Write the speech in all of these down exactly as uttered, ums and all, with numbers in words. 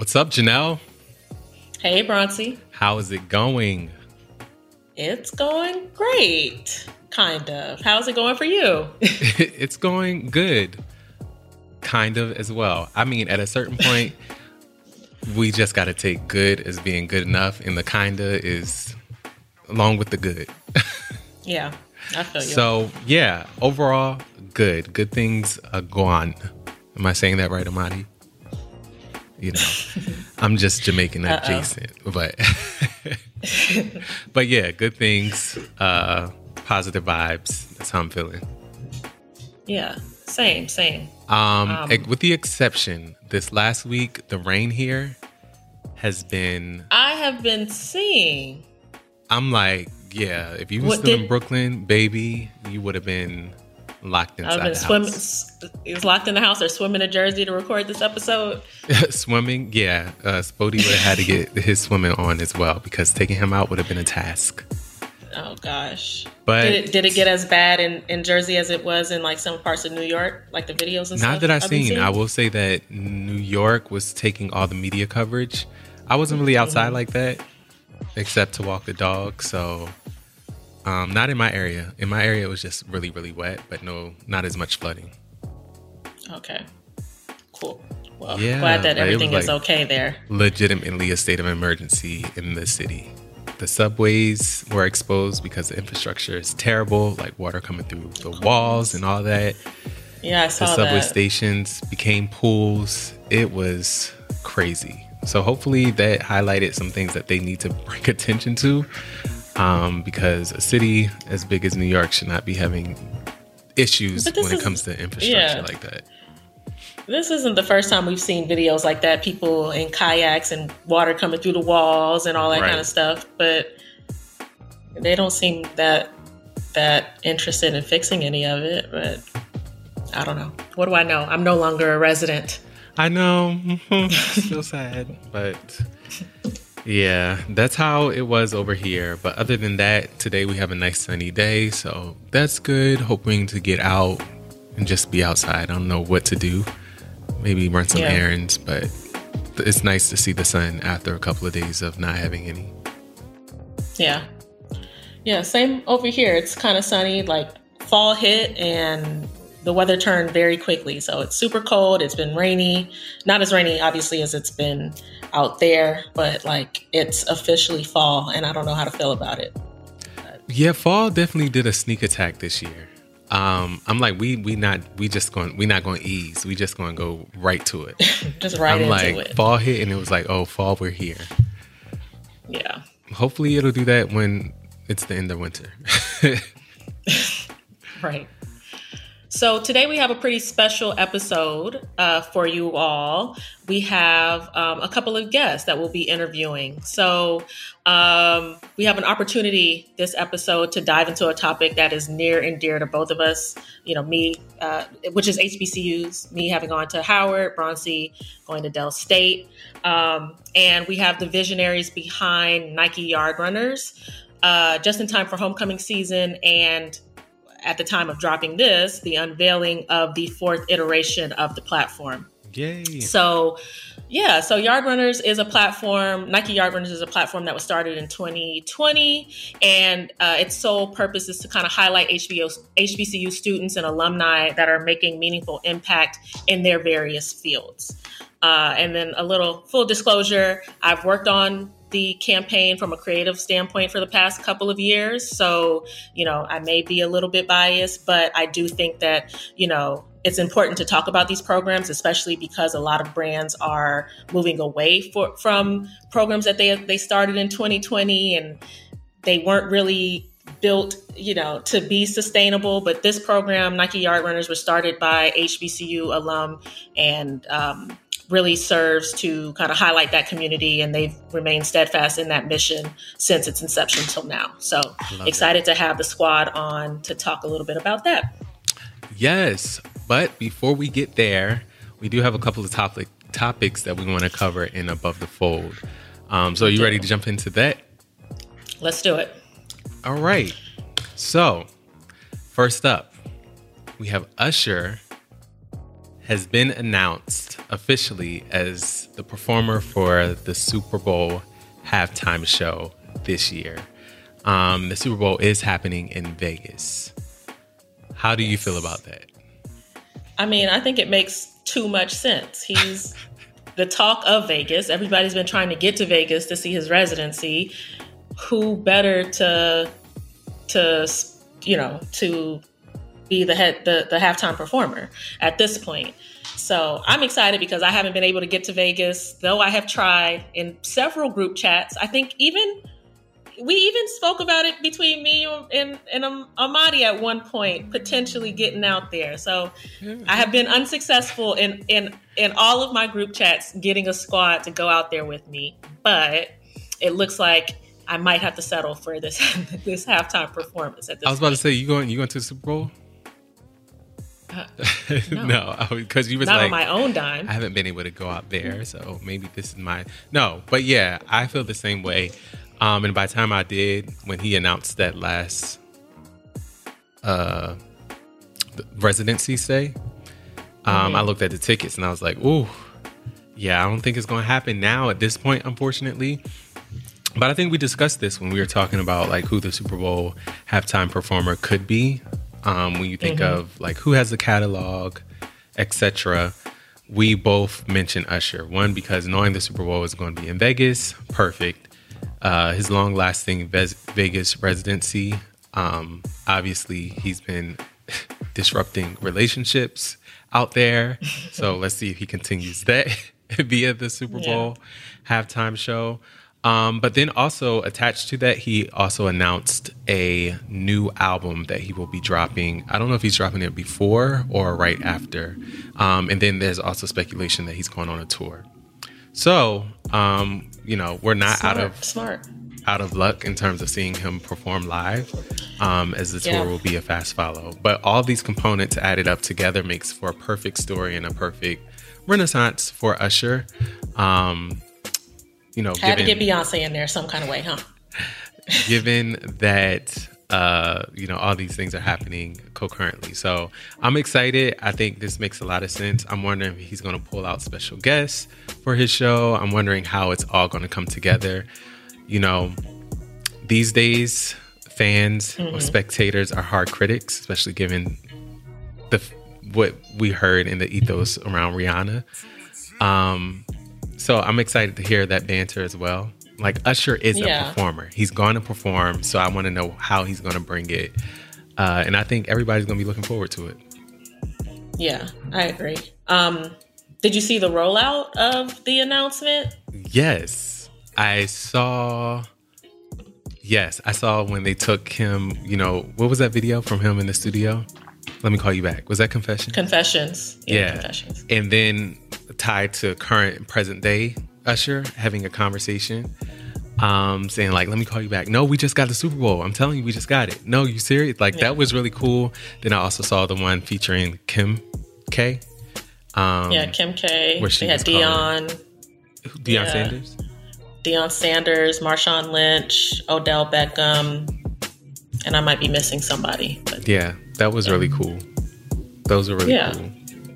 What's up, Janelle? Hey, Broncy. How is it going? It's going great, kind of. How's it going for you? It's going good, kind of as well. I mean, at a certain point, we just got to take good as being good enough, and the kinda is along with the good. Yeah, I feel you. So, yeah, overall, good. Good things are gone. Am I saying that right, Amadi? You know, I'm just Jamaican adjacent, but but yeah, good things, uh, positive vibes. That's how I'm feeling. Yeah, same, same. Um, Um, ex- with the exception, this last week, the rain here has been. I have been seeing. I'm like, yeah, if you were What still did- in Brooklyn, baby, you would have been locked inside I've been the swimming. house. Is locked in the house or swimming to Jersey to record this episode. Swimming, yeah. Uh, Spodie would have had to get his swimming on as well because taking him out would have been a task. Oh gosh! But did it did it get as bad in, in Jersey as it was in like some parts of New York, like the videos and stuff? not that I've I've been seen, seeing? I will say that New York was taking all the media coverage. I wasn't really outside Mm-hmm. like that, except to walk the dog. So, um, not in my area. In my area, it was just really, really wet, but no, not as much flooding. Okay, cool. Well, Yeah, glad that like, it was everything is like- okay there. Legitimately a state of emergency in the city. The subways were exposed because the infrastructure is terrible, like water coming through the walls and all that. Yeah, I The saw subway that. stations became pools. It was crazy. So hopefully that highlighted some things that they need to bring attention to, um, because a city as big as New York should not be having issues But this when it is- comes to infrastructure yeah. like that. This isn't the first time we've seen videos like that, people in kayaks and water coming through the walls and all that Right. kind of stuff, but they don't seem that that interested in fixing any of it, but I don't know. What do I know? I'm no longer a resident. I know, still sad, but yeah, that's how it was over here. But other than that, today we have a nice sunny day, so that's good. Hoping to get out and just be outside. I don't know what to do. Maybe run some Yeah. errands, but it's nice to see the sun after a couple of days of not having any. Yeah. Yeah, same over here. It's kind of sunny, like fall hit and the weather turned very quickly. So it's super cold. It's been rainy. Not as rainy, obviously, as it's been out there, but like it's officially fall and I don't know how to feel about it. Yeah, fall definitely did a sneak attack this year. Um, I'm like, we we not we just going we not going to ease. We just going to go right to it. Just right I'm into like, it. fall hit, and it was like, oh, fall, we're here. Yeah. Hopefully, it'll do that when it's the end of winter. Right. So today we have a pretty special episode uh, for you all. We have um, a couple of guests that we'll be interviewing. So um, we have an opportunity this episode to dive into a topic that is near and dear to both of us. You know, me, uh, which is H B C Us, me having gone to Howard, Broncy going to Dell State. Um, and we have the visionaries behind Nike Yard Runners, uh, just in time for homecoming season and at the time of dropping this, the unveiling of the fourth iteration of the platform. Yay. So, yeah, so Yard Runners is a platform, Nike Yard Runners is a platform that was started in twenty twenty, and uh, its sole purpose is to kind of highlight H B O, H B C U students and alumni that are making meaningful impact in their various fields. Uh, and then a little full disclosure, I've worked on the campaign from a creative standpoint for the past couple of years. So, you know, I may be a little bit biased, but I do think that, you know, it's important to talk about these programs, especially because a lot of brands are moving away for, from programs that they they started in twenty twenty and they weren't really built, you know, to be sustainable. But this program, Nike Yard Runners, was started by H B C U alum and um, really serves to kind of highlight that community, and they've remained steadfast in that mission since its inception till now. So Love excited to have the squad on to talk a little bit about that. Yes, but before we get there, we do have a couple of topic topics that we want to cover in Above the Fold. Um, so are you ready to jump into that? Let's do it. All right. So first up, we have Usher has been announced officially as the performer for the Super Bowl halftime show this year. Um, the Super Bowl is happening in Vegas. How do you feel about that? I mean, I think it makes too much sense. He's the talk of Vegas. Everybody's been trying to get to Vegas to see his residency. Who better to, to you know, to be the head, the, the halftime performer at this point? So I'm excited because I haven't been able to get to Vegas, though I have tried in several group chats. I think even we even spoke about it between me and, and Amadi at one point, potentially getting out there. So I have been unsuccessful in, in, in all of my group chats getting a squad to go out there with me. But it looks like I might have to settle for this this halftime performance at this I was about point. to say, you going you going to the Super Bowl? Uh, no, because no, you was not like, on my own dime. I haven't been able to go out there, so maybe this is my no. But yeah, I feel the same way. Um, and by the time I did, when he announced that last uh, residency stay, um, mm-hmm. I looked at the tickets and I was like, "Ooh, yeah, I don't think it's going to happen now at this point, unfortunately." But I think we discussed this when we were talking about like who the Super Bowl halftime performer could be. Um, when you think mm-hmm. of like who has the catalog, et cetera, we both mentioned Usher. One, because knowing the Super Bowl is going to be in Vegas, perfect. Uh, his long-lasting Ve- Vegas residency. Um, obviously, he's been disrupting relationships out there. So let's see if he continues that via the Super Bowl yeah. halftime show. Um, but then also attached to that, he also announced a new album that he will be dropping. I don't know if he's dropping it before or right after. Um, and then there's also speculation that he's going on a tour. So, um, you know, we're not smart, out of smart. out of luck in terms of seeing him perform live, um, as the tour yeah. will be a fast follow. But all these components added up together makes for a perfect story and a perfect renaissance for Usher. Um, you know, had given, to get Beyonce in there some kind of way, huh? Given that. Uh, you know, all these things are happening concurrently. So I'm excited. I think this makes a lot of sense. I'm wondering if he's going to pull out special guests for his show. I'm wondering how it's all going to come together. You know, these days, fans mm-hmm. or spectators are hard critics, especially given the what we heard in the ethos around Rihanna. Um, so I'm excited to hear that banter as well. Like, Usher is yeah. a performer. He's going to perform, so I want to know how he's going to bring it. Uh, and I think everybody's going to be looking forward to it. Yeah, I agree. Um, did you see the rollout of the announcement? Yes. I saw... Yes, I saw when they took him, you know, what was that video from him in the studio? Let Me Call You Back. Was that Confession? Confessions. Yeah, yeah. Confessions. And then tied to current and present day Usher having a conversation, um, saying like, let me call you back. No, we just got the Super Bowl. I'm telling you, we just got it. No, you serious? Like, yeah. that was really cool. Then I also saw the one featuring Kim K. Um, yeah, Kim K. Where she they had Dion. Deion yeah. Sanders? Deion Sanders, Marshawn Lynch, Odell Beckham, and I might be missing somebody. But, yeah, that was really cool. Those are really yeah. cool.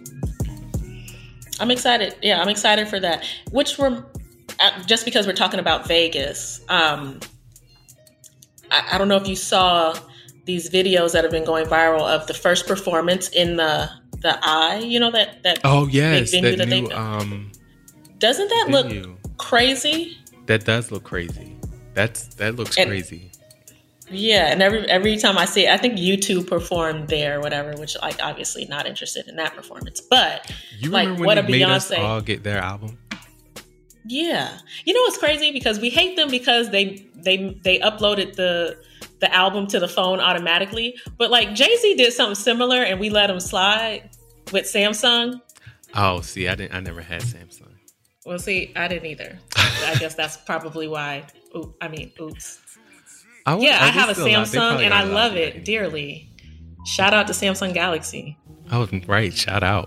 I'm excited. Yeah, I'm excited for that. Which were just because we're talking about Vegas. Um, I, I don't know if you saw these videos that have been going viral of the first performance in the the Eye. You know that that oh yes, big venue that that new, they um, doesn't that venue. look crazy? That does look crazy. That's that looks and, crazy. Yeah, and every every time I see it, I think U two performed there or whatever, which like obviously not interested in that performance. But you like remember when what they a made Beyonce us all get their album? Yeah. You know what's crazy? Because we hate them because they they they uploaded the the album to the phone automatically. But like Jay-Z did something similar and we let him slide with Samsung. Oh, see, I didn't I never had Samsung. Well, see, I didn't either. I guess that's probably why. Ooh, I mean, oops. I would, yeah, I, I have a Samsung and I love it right. dearly. Shout out to Samsung Galaxy. Oh, right. Shout out.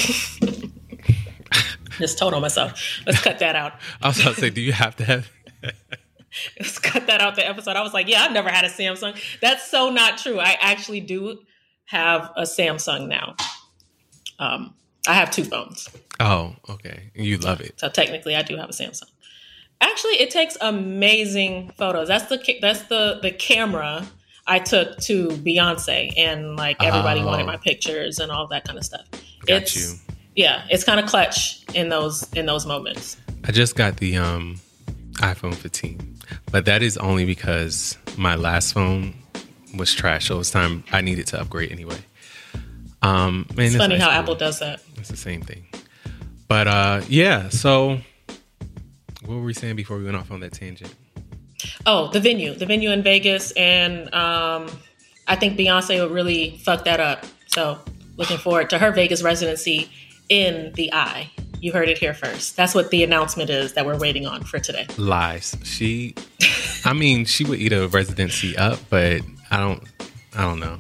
Just told on myself. Let's cut that out. I was about to say, do you have to have... Let's cut that out the episode. I was like, yeah, I've never had a Samsung. That's so not true. I actually do have a Samsung now. Um, I have two phones. Oh, okay. You love it. So technically, I do have a Samsung. Actually, it takes amazing photos. That's the ca- that's the the camera I took to Beyonce, and like everybody Oh. wanted my pictures and all that kind of stuff. Got it's you. yeah, it's kind of clutch in those in those moments. I just got the um, iPhone fifteen, but that is only because my last phone was trash. So it was time I needed to upgrade anyway. Um, man, It's funny nice how cool. Apple does that. It's the same thing. But uh, yeah. So what were we saying before we went off on that tangent? Oh, the venue, the venue in Vegas, and um, I think Beyonce would really fuck that up. So looking forward to her Vegas residency in the Eye. You heard it here first. That's what the announcement is that we're waiting on for today. Lies. She, I mean, she would eat a residency up, but I don't, I don't know.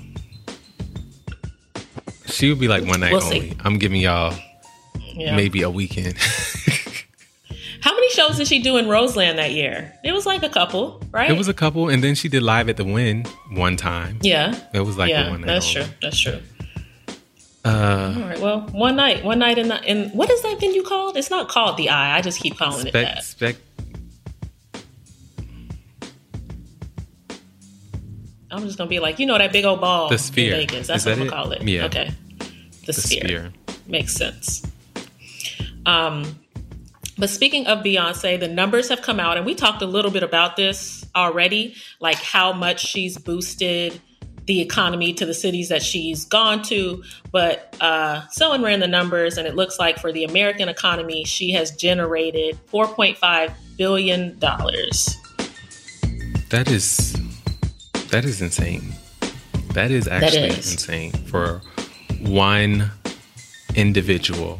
She would be like one night We'll only. see. I'm giving y'all Yeah. maybe a weekend. How many shows did she do in Roseland that year? It was like a couple, right? It was a couple, and then she did live at the Wynn one time. yeah. It was like yeah, the one night that's only. true. That's true. Uh, All right. Well, one night, one night in the in what is that venue called? It's not called the Eye. I just keep calling it spec, that. spec, I'm just gonna be like, you know, that big old ball The Sphere. in Vegas. That's Is what that I'm gonna it? call it. Yeah. Okay. The, the Sphere. sphere. Makes sense. Um, but speaking of Beyonce, the numbers have come out, and we talked a little bit about this already, like how much she's boosted the economy to the cities that she's gone to. But uh, someone ran the numbers, and it looks like for the American economy, she has generated four point five billion dollars. That is, that is insane. That is actually is. insane for one individual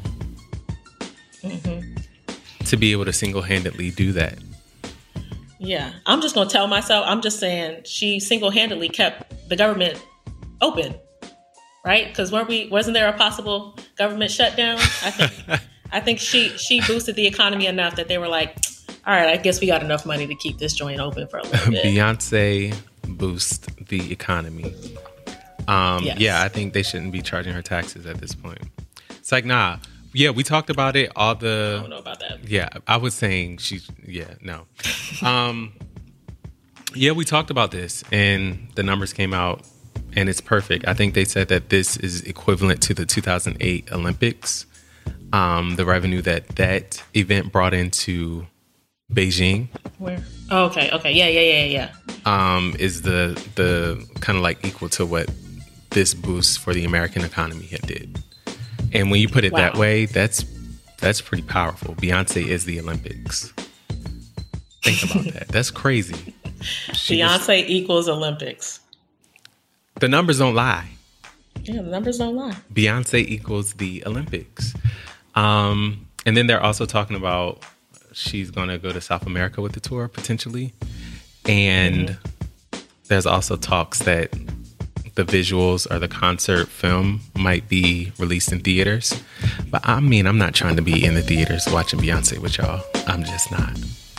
Mm-hmm. to be able to single-handedly do that. Yeah, I'm just gonna tell myself. I'm just saying she single-handedly kept the government open, right? Because weren't we? Wasn't there a possible government shutdown? I think. I think she she boosted the economy enough that they were like, all right, I guess we got enough money to keep this joint open for a little bit. Beyonce boost the economy. Um, Yes. Yeah, I think they shouldn't be charging her taxes at this point. It's like, nah. Yeah, we talked about it. All I the don't know about that. yeah, I was saying she. Yeah, no. Um, yeah, we talked about this, and the numbers came out, and it's perfect. I think they said that this is equivalent to the two thousand eight Olympics. Um, the revenue that that event brought into Beijing Where? Oh, okay. Okay. Yeah. Yeah. Yeah. Yeah. um, is the the kind of like equal to what this boost for the American economy had did. And when you put it Wow. that way, that's that's pretty powerful. Beyonce is the Olympics. Think about that. That's crazy. She was- Beyonce equals Olympics. the numbers don't lie. Yeah, the numbers don't lie. Beyonce equals the Olympics. Um, and then they're also talking about she's going to go to South America with the tour potentially. And Mm-hmm. there's also talks that the visuals or the concert film might be released in theaters. But I mean, I'm not trying to be in the theaters watching Beyonce with y'all. I'm just not.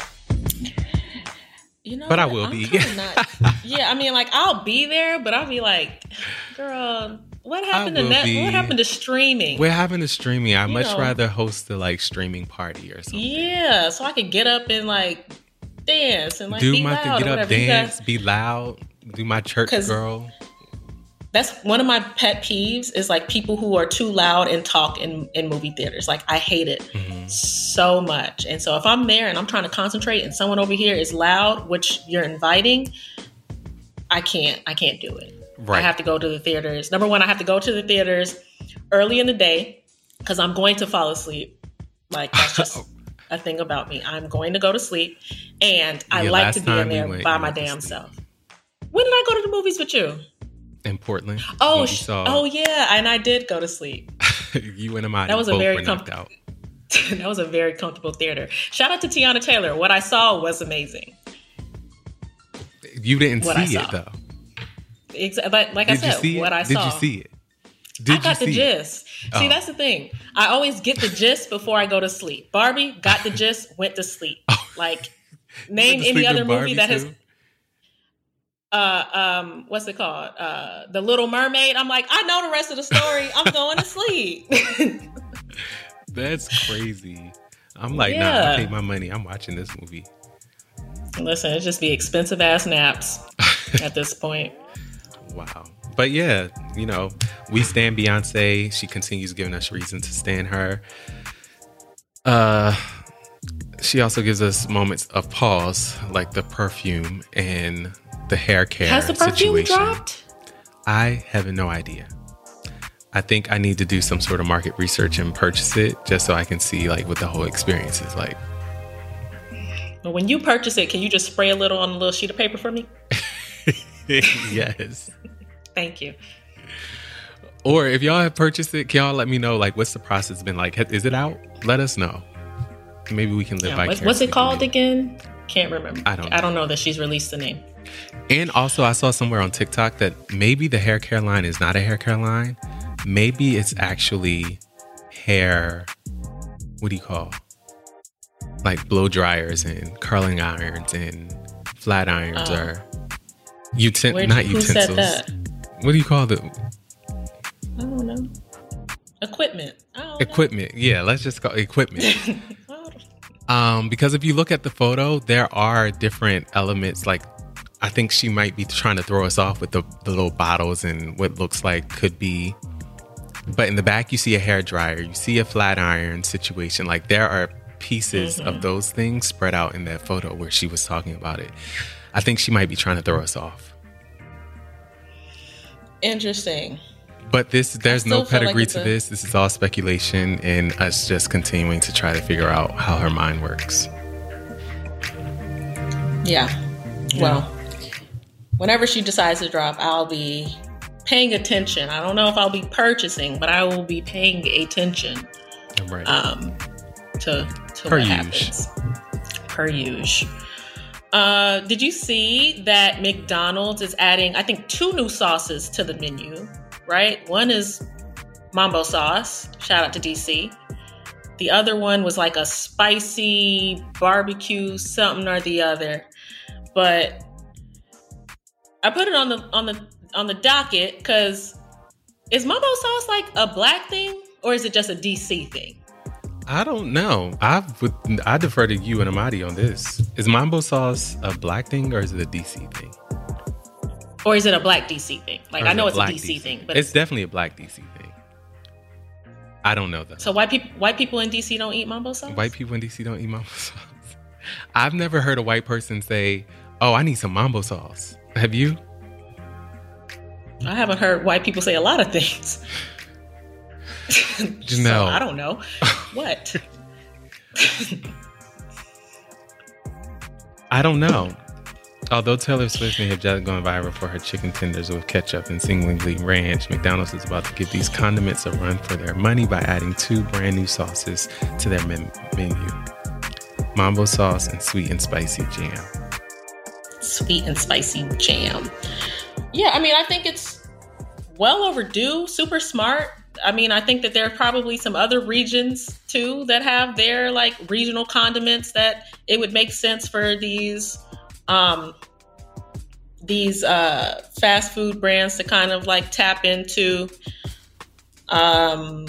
You know, But I what? will I'm be. kinda not- yeah, I mean, like I'll be there, but I'll be like, girl, what happened to will net? be. What happened to streaming? We're having a streaming. I'd You much know. rather host a like streaming party or something. Yeah, so I could get up and like dance and like Do be my loud thing, or get up, whatever. You dance, guys- be loud, do my church 'Cause- girl. That's one of my pet peeves is like people who are too loud and talk in, in movie theaters. Like I hate it Mm-hmm. so much. And so if I'm there and I'm trying to concentrate and someone over here is loud, which you're inviting, I can't. I can't do it. Right. I have to go to the theaters. Number one, I have to go to the theaters early in the day because I'm going to fall asleep. Like that's just a thing about me. I'm going to go to sleep, and I Yeah, like last to be time in we there went, by you my went to damn sleep. self. When did I go to the movies with you? In Portland. Oh, when you sh- saw oh yeah, and I did go to sleep. you and Amadi That was a both very were knocked comf- out. That was a very comfortable theater. Shout out to Tiana Taylor. What I saw was amazing. You didn't What I see saw. it though. Ex- like like I Did you said, see what it? I Did saw. you see it? Did I got you the see it? gist. See, Oh. that's the thing. I always get the gist before I go to sleep. Barbie got the gist, went to sleep. Oh. Like, You name went to any sleep other in movie Barbie, that has, too? uh, um, what's it called? Uh, The Little Mermaid. I'm like, I know the rest of the story. I'm going to sleep. That's crazy. I'm like, yeah. nah, I paid my money. I'm watching this movie. Listen, it just be expensive ass naps at this point. Wow. But yeah, you know, we stand Beyonce. She continues giving us reason to stand her. Uh, she also gives us moments of pause, like the perfume and the hair care Has the perfume situation. dropped? I have no idea. I think I need to do some sort of market research and purchase it just so I can see like what the whole experience is like. But when you purchase it, can you just spray a little on a little sheet of paper for me? Yes. Thank you. Or if y'all have purchased it, can y'all let me know like what's the process been like? Is it out? Let us know. Maybe we can live Yeah, vicariously. what's, what's it called again? Can't remember. I don't know. I don't know that she's released the name. And also I saw somewhere on TikTok that maybe the hair care line is not a hair care line. Maybe it's actually hair, what do you call? Like blow dryers and curling irons and flat irons Oh. or uten- Where'd not you- who utensils. said that? What do you call the I don't know. Equipment. I don't equipment? Yeah, let's just call it equipment. know. Um, because if you look at the photo, there are different elements. Like, I think she might be trying to throw us off with the, the little bottles and what looks like could be. But in the back, you see a hair dryer, you see a flat iron situation. Like, there are pieces Mm-hmm. of those things spread out in that photo where she was talking about it. I think she might be trying to throw us off. Interesting. But this, there's still no feel like pedigree it's to a- this. This is all speculation and us just continuing to try to figure out how her mind works. Yeah. Well, whenever she decides to drop, I'll be paying attention. I don't know if I'll be purchasing, but I will be paying attention Right. um, to, to Per what usual. happens. Per usual. Uh, did you see that McDonald's is adding, I think, two new sauces to the menu, right? One is Mambo sauce. Shout out to D C. The other one was like a spicy barbecue something or the other. But I put it on the on the on the docket because is Mambo sauce like a black thing or is it just a D C thing? I don't know. I would. I defer to you and Amadi on this. Is Mambo sauce a black thing or is it a D C thing? Or is it a black D C thing? Like Or is I know it it's a black D C, thing, but it's definitely a black D C thing. I don't know though. so white people white people in D C don't eat Mambo sauce? White people in D C don't eat Mambo sauce. I've never heard a white person say, "Oh, I need some Mambo sauce." Have you? I haven't heard white people say a lot of things. Janelle. So, I don't know. What? I don't know. Although Taylor Swift may have just gone viral for her chicken tenders with ketchup and seemingly ranch, McDonald's is about to give these condiments a run for their money by adding two brand new sauces to their men- menu. Mambo sauce and sweet and spicy jam. Sweet and spicy jam. Yeah, I mean, I think it's well overdue, super smart. I mean, I think that there are probably some other regions too that have their like regional condiments that it would make sense for these um these uh fast food brands to kind of like tap into. Um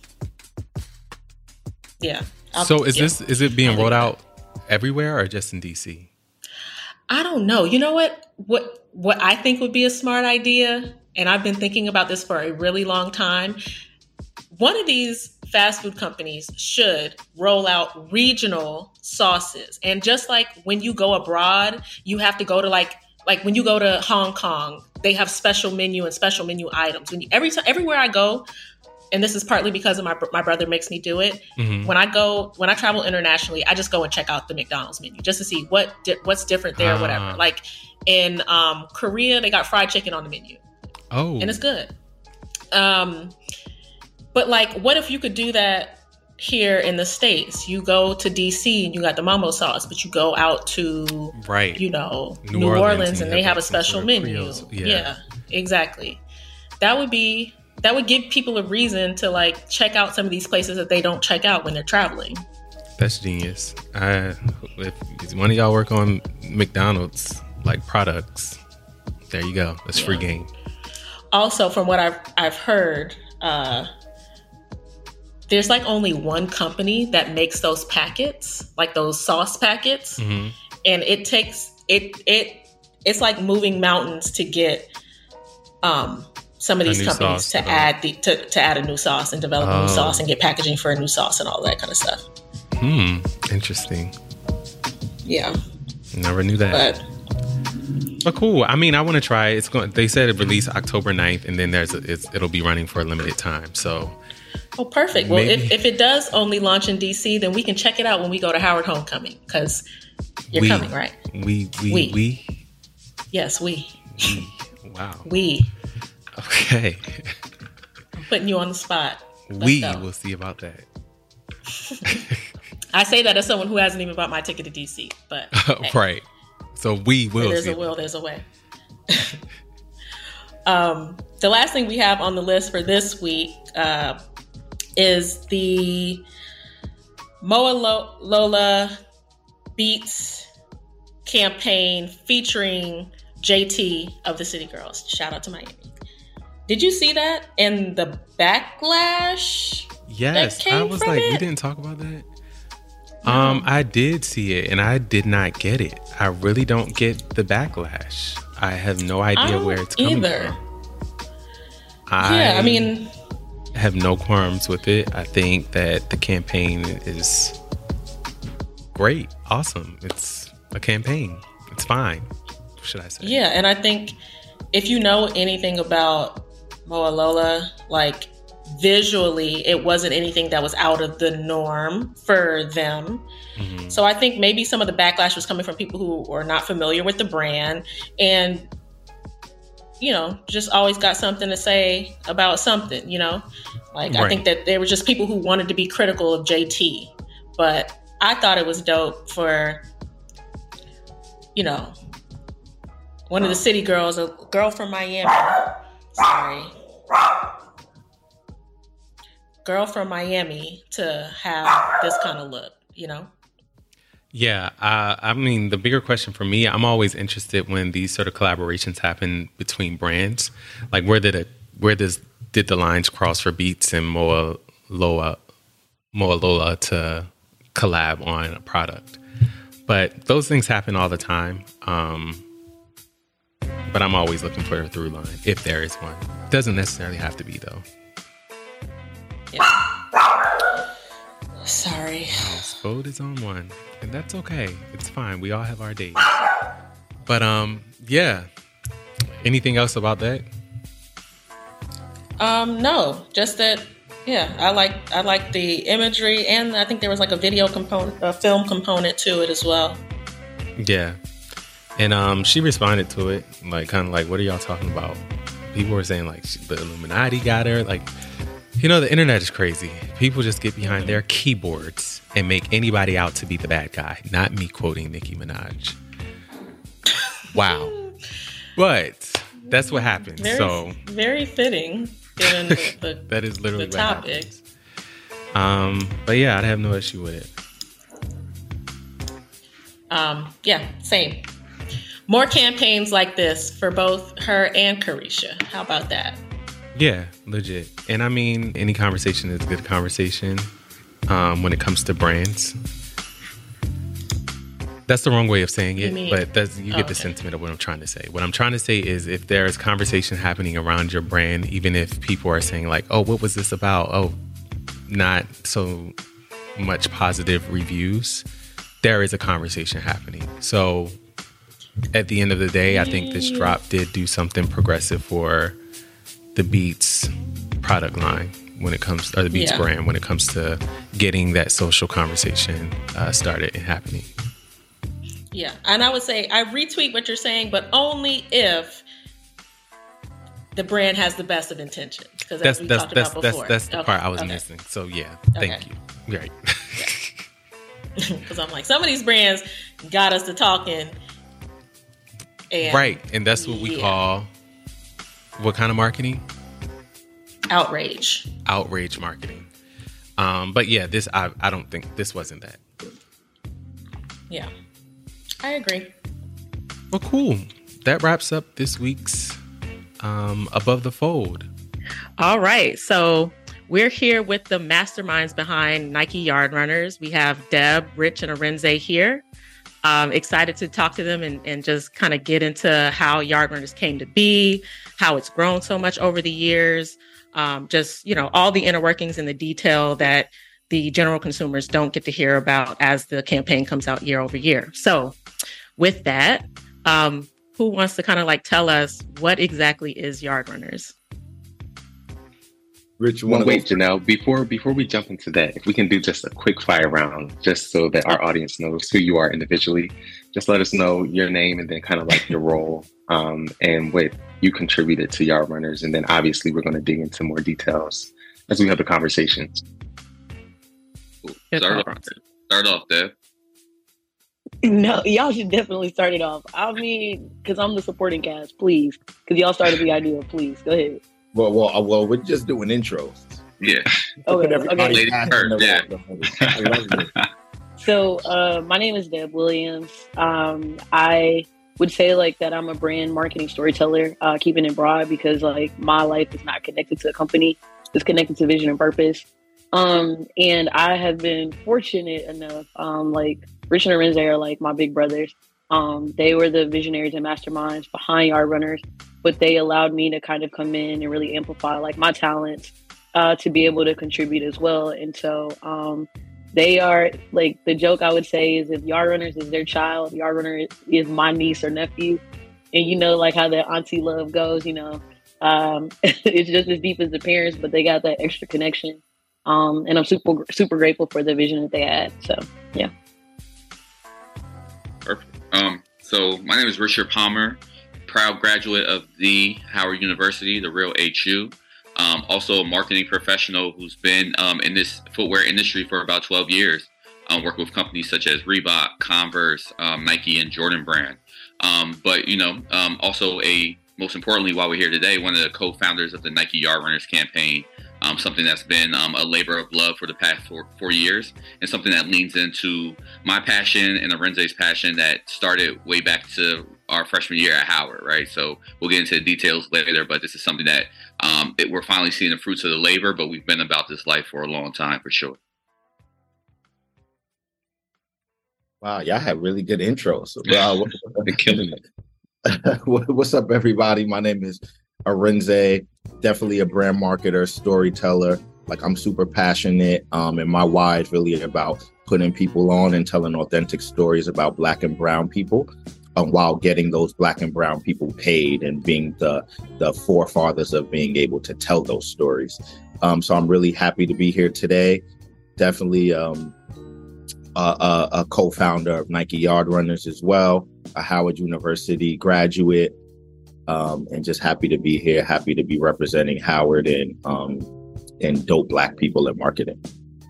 yeah. I'll- So is yeah. this is it being I'll rolled leave it out everywhere or just in D C? I don't know. You know what? What what I think would be a smart idea, and I've been thinking about this for a really long time. One of these fast food companies should roll out regional sauces. And just like when you go abroad, you have to go to like like when you go to Hong Kong, they have special menu and special menu items. When you, every time everywhere I go, and this is partly because of my my brother makes me do it. Mhm. When I go, when I travel internationally, I just go and check out the McDonald's menu just to see what di- what's different there, Ah. whatever. Like in um, Korea, they got fried chicken on the menu, Oh, and it's good. Um, but like, what if you could do that here in the States? You go to D C and you got the Mambo sauce, but you go out to right. you know New New, Orleans, Orleans, and and you they have, have like, a some special sort of menu. Creoles. Yeah. Yeah, exactly. That would be. That would give people a reason to like check out some of these places that they don't check out when they're traveling. That's genius. I, if, if one of y'all work on McDonald's like products, there you go. That's free Yeah. game. Also, from what I've I've heard, uh, there's like only one company that makes those packets, like those sauce packets. Mm-hmm. And it takes, it, it, it's like moving mountains to get um, some of these companies to add the, to, to add a new sauce and develop oh. a new sauce and get packaging for a new sauce and all that kind of stuff. Hmm. Interesting. Yeah. Never knew that. But, but cool. I mean, I want to try. It's going. They said it released October ninth, and then there's a, it's, it'll be running for a limited time. So. Oh, perfect. Well, if, if it does only launch in D C, then we can check it out when we go to Howard Homecoming, because you're we, coming, right? We, we, we, we. Yes, we. We. Wow. We. Okay. I'm putting you on the spot. Let's we go. will see about that. I say that as someone who hasn't even bought my ticket to D C, but hey. Right. So we will. There's see a will. There's a way. um, the last thing we have on the list for this week uh, is the Moa Lo- Lola Beats campaign featuring J T of the City Girls. Shout out to Miami. Did you see that and the backlash? Yes, I was like, it? we didn't talk about that. No. Um, I did see it, and I did not get it. I really don't get the backlash. I have no idea where it's coming either. from. I yeah, I mean, have no qualms with it. I think that the campaign is great, awesome. It's a campaign. It's fine. What should I say? Yeah, and I think if you know anything about Moa Lola, like, visually, it wasn't anything that was out of the norm for them. Mm-hmm. So I think maybe some of the backlash was coming from people who are not familiar with the brand and, you know, just always got something to say about something, you know? Like, right. I think that there were just people who wanted to be critical of J T. But I thought it was dope for, you know, one of the city girls, a girl from Miami. Sorry. Girl from Miami to have this kind of look, you know? Yeah, uh, I mean, the bigger question for me, I'm always interested when these sort of collaborations happen between brands. Like, where did it, where does did the lines cross for Beats and Moa Lola, Moa Lola to collab on a product? But those things happen all the time. Um, but I'm always looking for a through line, if there is one. Doesn't necessarily have to be, though. Yeah. Sorry. Spode is on one, and that's okay. It's fine. We all have our days. But um, yeah. Anything else about that? Um, no. Just that. Yeah, I like I like the imagery, and I think there was like a video component, a film component to it as well. Yeah, and um, she responded to it like kind of like, "What are y'all talking about?" People were saying like the Illuminati got her, like. You know, the internet is crazy. People just get behind their keyboards and make anybody out to be the bad guy. Not me quoting Nicki Minaj. Wow. But that's what happens. Very, so very fitting given the, the that is literally the what topic. happens. Um, but yeah, I'd have no issue with it. Um, yeah, same. More campaigns like this for both her and Caresha. How about that? Yeah, legit. And I mean, any conversation is a good conversation um, when it comes to brands. That's the wrong way of saying it, you but that's, you get oh, okay. the sentiment of what I'm trying to say. What I'm trying to say is if there is conversation happening around your brand, even if people are saying like, oh, what was this about? Oh, not so much positive reviews. There is a conversation happening. So at the end of the day, I think this drop did do something progressive for the Beats product line when it comes, or the Beats yeah. brand when it comes to getting that social conversation uh, started and happening. Yeah, and I would say I retweet what you're saying, but only if the brand has the best of intentions. Because that's we that's talked that's about that's, before. that's the okay. part I was okay. missing. So yeah, okay. thank you. Right. Because I'm like, some of these brands got us to talking. And, right, and that's what we yeah. call. What kind of marketing? Outrage. Outrage marketing. Um, but yeah, this I I don't think this wasn't that. Yeah, I agree. Well, cool. That wraps up this week's um, Above the Fold. All right. So we're here with the masterminds behind Nike Yard Runners. We have Deb, Rich, and Arinze here. Um, excited to talk to them and, and just kind of get into how Yard Runners came to be, how it's grown so much over the years, um, just, you know, all the inner workings and the detail that the general consumers don't get to hear about as the campaign comes out year over year. So with that, um, who wants to kind of like tell us what exactly is Yard Runners? Rich, well, wait, Janelle, before before we jump into that, if we can do just a quick fire round, just so that our audience knows who you are individually, just let us know your name and then kind of like your role um, and what you contributed to Yard Runners. And then obviously we're going to dig into more details as we have the conversation. Cool. Start off, start off, Deb. No, y'all should definitely start it off. I mean, because I'm the supporting cast, please. Because y'all started the idea, please. Go ahead. Well, well, well, we're just doing intros. Yeah. Okay. okay. Lady first, yeah. I love it. So, uh, my name is Deb Williams. Um, I would say like that I'm a brand marketing storyteller, uh, keeping it broad because like my life is not connected to a company; it's connected to vision and purpose. Um, and I have been fortunate enough, um, like Rich and Arinze are like my big brothers. Um, they were the visionaries and masterminds behind Yard Runners, but they allowed me to kind of come in and really amplify like my talents uh, to be able to contribute as well. And so um, they are like the joke I would say is if Yard Runners is their child, Yard Runner is my niece or nephew. And you know, like how the auntie love goes, you know, um, it's just as deep as the parents, but they got that extra connection. Um, and I'm super, super grateful for the vision that they had. So, yeah. Perfect. Um, so my name is Richard Palmer, proud graduate of the Howard University, the real H U. Um, also a marketing professional who's been um, in this footwear industry for about twelve years. Um, working with companies such as Reebok, Converse, um, Nike, and Jordan Brand. Um, but, you know, um, also a, most importantly, while we're here today, one of the co-founders of the Nike Yard Runners campaign. Um, something that's been um, a labor of love for the past four, four years and something that leans into my passion and Arinze's passion that started way back to our freshman year at Howard, right? So we'll get into the details later, but this is something that um, it, we're finally seeing the fruits of the labor, but we've been about this life for a long time for sure. Wow, y'all have really good intros. Wow, what's up, everybody? My name is Arinze, definitely a brand marketer, storyteller. Like I'm super passionate, um, and my why is really about putting people on and telling authentic stories about Black and brown people, um, while getting those Black and brown people paid and being the the forefathers of being able to tell those stories. Um, so I'm really happy to be here today. Definitely um, a, a, a co-founder of Nike Yard Runners as well, a Howard University graduate. Um, and just happy to be here, happy to be representing Howard and um, and dope Black people in marketing.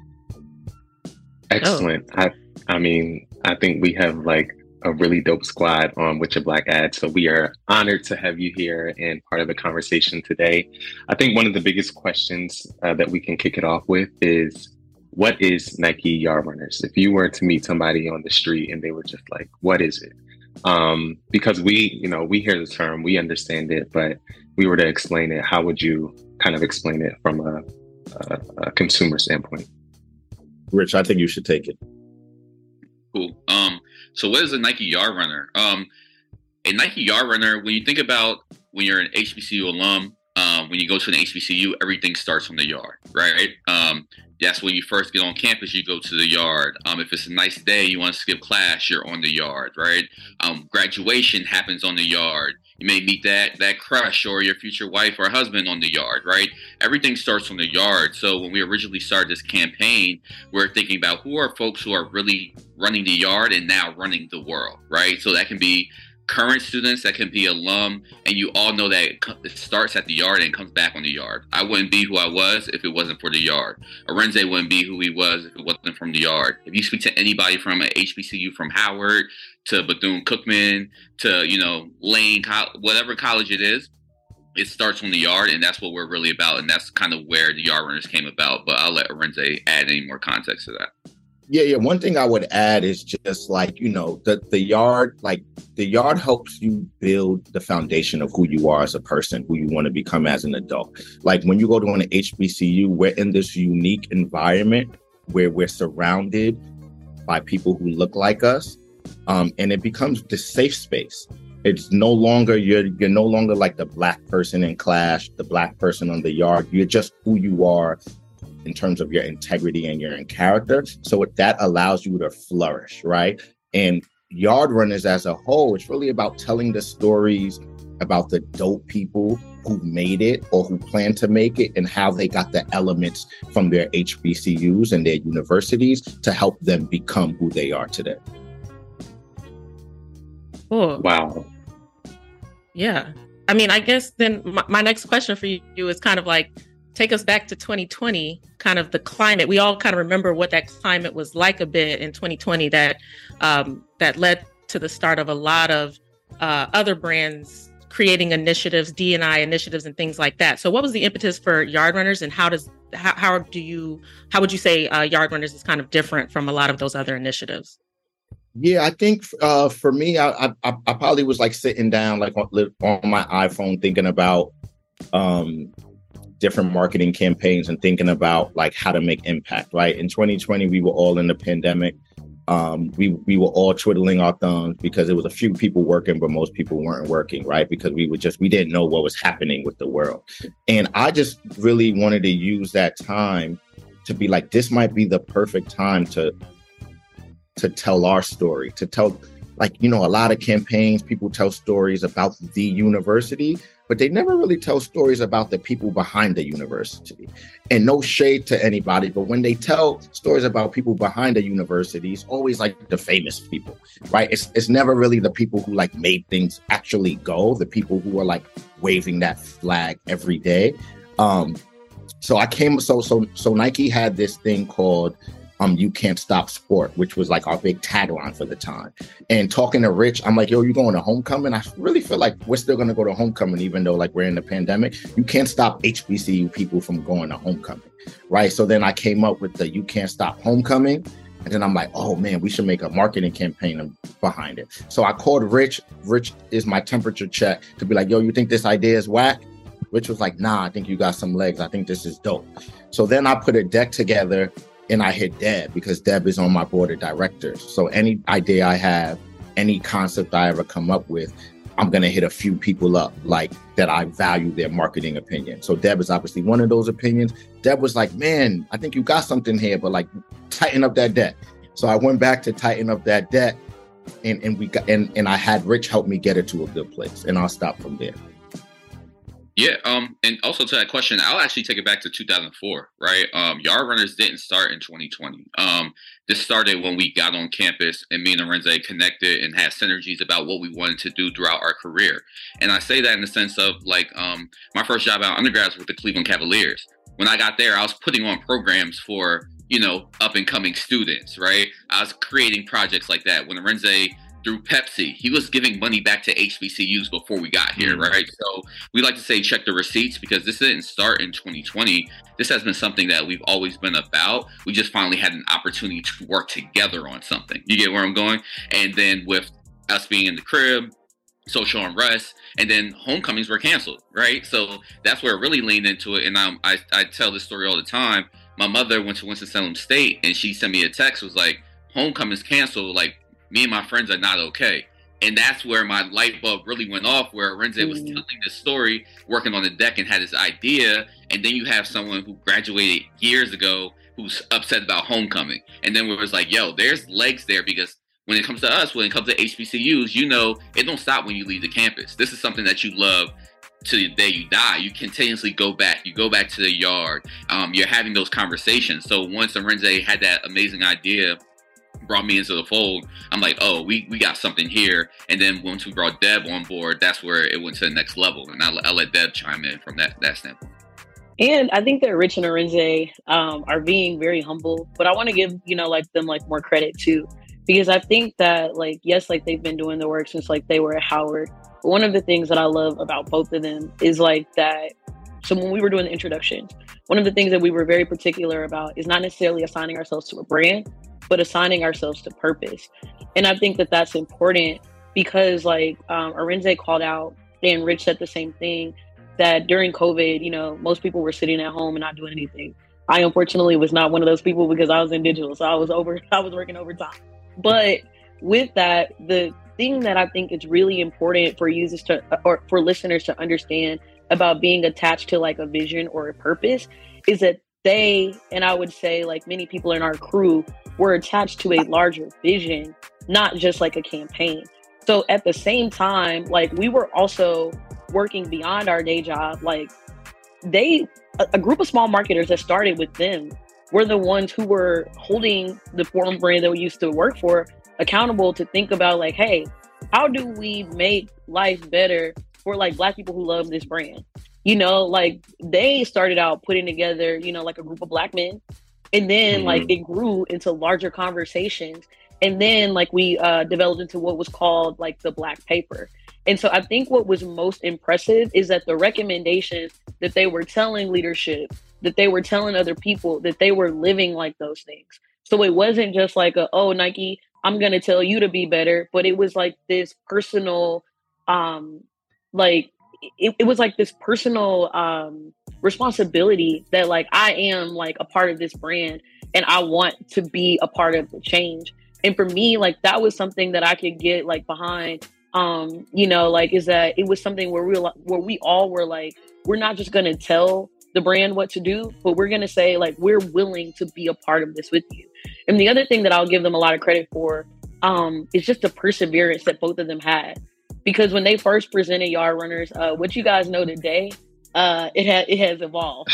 Excellent. Oh. I I mean, I think we have like a really dope squad on With Your Black Ad. So we are honored to have you here and part of the conversation today. I think one of the biggest questions uh, that we can kick it off with is, what is Nike Yard Runners? If you were to meet somebody on the street and they were just like, what is it? Um, because we, you know, we hear the term, we understand it, but we were to explain it, how would you kind of explain it from a, a, a consumer standpoint? Rich, I think you should take it. Cool. Um, so what is a Nike Yard Runner? Um, a Nike Yard Runner, when you think about when you're an H B C U alum, um, when you go to an H B C U, everything starts from the yard, right? Um, That's when you first get on campus, you go to the yard. Um, if it's a nice day, you want to skip class, you're on the yard, right? Um, graduation happens on the yard. You may meet that that crush or your future wife or husband on the yard, right? Everything starts on the yard. So when we originally started this campaign, we're thinking about who are folks who are really running the yard and now running the world, right? So that can be current students, that can be alum, and you all know that it starts at the yard and comes back on the yard. I wouldn't be who I was if it wasn't for the yard. Arinze wouldn't be who he was if it wasn't from the yard. If you speak to anybody from an H B C U, from Howard to Bethune-Cookman to, you know, Lane, whatever college it is, it starts on the yard, and that's what we're really about, and that's kind of where the Yard Runners came about. But I'll let Arinze add any more context to that. Yeah, yeah. One thing I would add is just like, you know, the, the yard, like the yard helps you build the foundation of who you are as a person, who you want to become as an adult. Like when you go to an H B C U, we're in this unique environment where we're surrounded by people who look like us. Um, and it becomes the safe space. It's no longer, you're, you're no longer like the black person in class, the black person on the yard. You're just who you are in terms of your integrity and your character. So that allows you to flourish, right? And Yard Runners as a whole, it's really about telling the stories about the dope people who made it or who plan to make it and how they got the elements from their H B C Us and their universities to help them become who they are today. Cool. Wow. Yeah. I mean, I guess then my, my next question for you is kind of like, take us back to twenty twenty, kind of the climate. We all kind of remember what that climate was like a bit in twenty twenty that um, that led to the start of a lot of uh, other brands creating initiatives, D and I initiatives and things like that. So what was the impetus for Yard Runners, and how does how, how do you how would you say uh, Yard Runners is kind of different from a lot of those other initiatives? Yeah, I think uh, for me, I, I I probably was like sitting down like on, on my iPhone thinking about um, different marketing campaigns and thinking about like how to make impact, right? In twenty twenty, we were all in the pandemic. Um, we we were all twiddling our thumbs because there was a few people working, but most people weren't working, right? Because we were just, we didn't know what was happening with the world. And I just really wanted to use that time to be like, this might be the perfect time to to tell our story, to tell, like, you know, a lot of campaigns, people tell stories about the university, but they never really tell stories about the people behind the university. And no shade to anybody, but when they tell stories about people behind the university, it's always like the famous people, right? It's it's never really the people who like made things actually go, the people who are like waving that flag every day. Um, so I came, so so so Nike had this thing called Um, You Can't Stop Sport, which was like our big tagline for the time. And talking to Rich, I'm like, yo, you going to homecoming? I really feel like we're still going to go to homecoming, even though like we're in the pandemic. You can't stop H B C U people from going to homecoming, right? So then I came up with the You Can't Stop Homecoming. And then I'm like, oh man, we should make a marketing campaign behind it. So I called Rich. Rich is my temperature check to be like, yo, you think this idea is whack? Rich was like, nah, I think you got some legs. I think this is dope. So then I put a deck together. And I hit Deb because Deb is on my board of directors. So any idea I have, any concept I ever come up with, I'm going to hit a few people up like that I value their marketing opinion. So Deb is obviously one of those opinions. Deb was like, man, I think you got something here, but like tighten up that deck. So I went back to tighten up that deck and, and we got, and, and I had Rich help me get it to a good place, and I'll stop from there. Yeah, um, and also to that question, I'll actually take it back to two thousand four, right? Um, Yard Runners didn't start in twenty twenty. Um, this started when we got on campus and me and Arinze connected and had synergies about what we wanted to do throughout our career. And I say that in the sense of like um, my first job out of undergrad was with the Cleveland Cavaliers. When I got there, I was putting on programs for, you know, up and coming students, right? I was creating projects like that. When Arinze through Pepsi, he was giving money back to H B C Us before we got here, right? So we like to say check the receipts because this didn't start in twenty twenty. This has been something that we've always been about. We just finally had an opportunity to work together on something. You get where I'm going? And then with us being in the crib, social unrest, and then homecomings were canceled, right? So that's where it really leaned into it. And um, I, I tell this story all the time. My mother went to Winston-Salem State and she sent me a text, was like, homecoming's canceled, like, me and my friends are not okay. And that's where my light bulb really went off, where Arinze mm. was telling this story, working on the deck and had this idea. And then you have someone who graduated years ago who's upset about homecoming. And then we was like, yo, there's legs there, because when it comes to us, when it comes to H B C Us, you know, it don't stop when you leave the campus. This is something that you love to the day you die. You continuously go back. You go back to the yard. Um, you're having those conversations. So once Arinze had that amazing idea, brought me into the fold, I'm like, oh, we, we got something here. And then once we brought Deb on board, that's where it went to the next level. And I'll, I'll let Deb chime in from that, that standpoint. And I think that Rich and Arinze um, are being very humble, but I want to give, you know, like them like more credit too, because I think that like, yes, like they've been doing the work since like they were at Howard. But one of the things that I love about both of them is like that So when we were doing the introductions, one of the things that we were very particular about is not necessarily assigning ourselves to a brand, but assigning ourselves to purpose. And I think that that's important because like um, Arinze called out and Rich said the same thing, that during COVID, you know, most people were sitting at home and not doing anything. I unfortunately was not one of those people because I was in digital. So I was over, I was working overtime. But with that, the thing that I think is really important for users to, or for listeners to understand about being attached to like a vision or a purpose is that they, and I would say like many people in our crew, were attached to a larger vision, not just like a campaign. So at the same time, like we were also working beyond our day job. Like they, a, a group of small marketers that started with them were the ones who were holding the forum brand that we used to work for accountable to think about like, hey, how do we make life better for like Black people who love this brand? You know, like they started out putting together, you know, like a group of Black men. And then mm-hmm. like it grew into larger conversations. And then like we uh, developed into what was called like the Black Paper. And so I think what was most impressive is that the recommendations that they were telling leadership, that they were telling other people, that they were living like those things. So it wasn't just like, a, oh, Nike, I'm going to tell you to be better. But it was like this personal, um, like, it, it was like this personal um, responsibility that like, I am like a part of this brand and I want to be a part of the change. And for me, like that was something that I could get like behind, um, you know, like is that it was something where we were, where we all were like, we're not just going to tell the brand what to do, but we're going to say like, we're willing to be a part of this with you. And the other thing that I'll give them a lot of credit for um, is just the perseverance that both of them had. Because when they first presented Yard Runners, uh, what you guys know today, uh, it has it has evolved.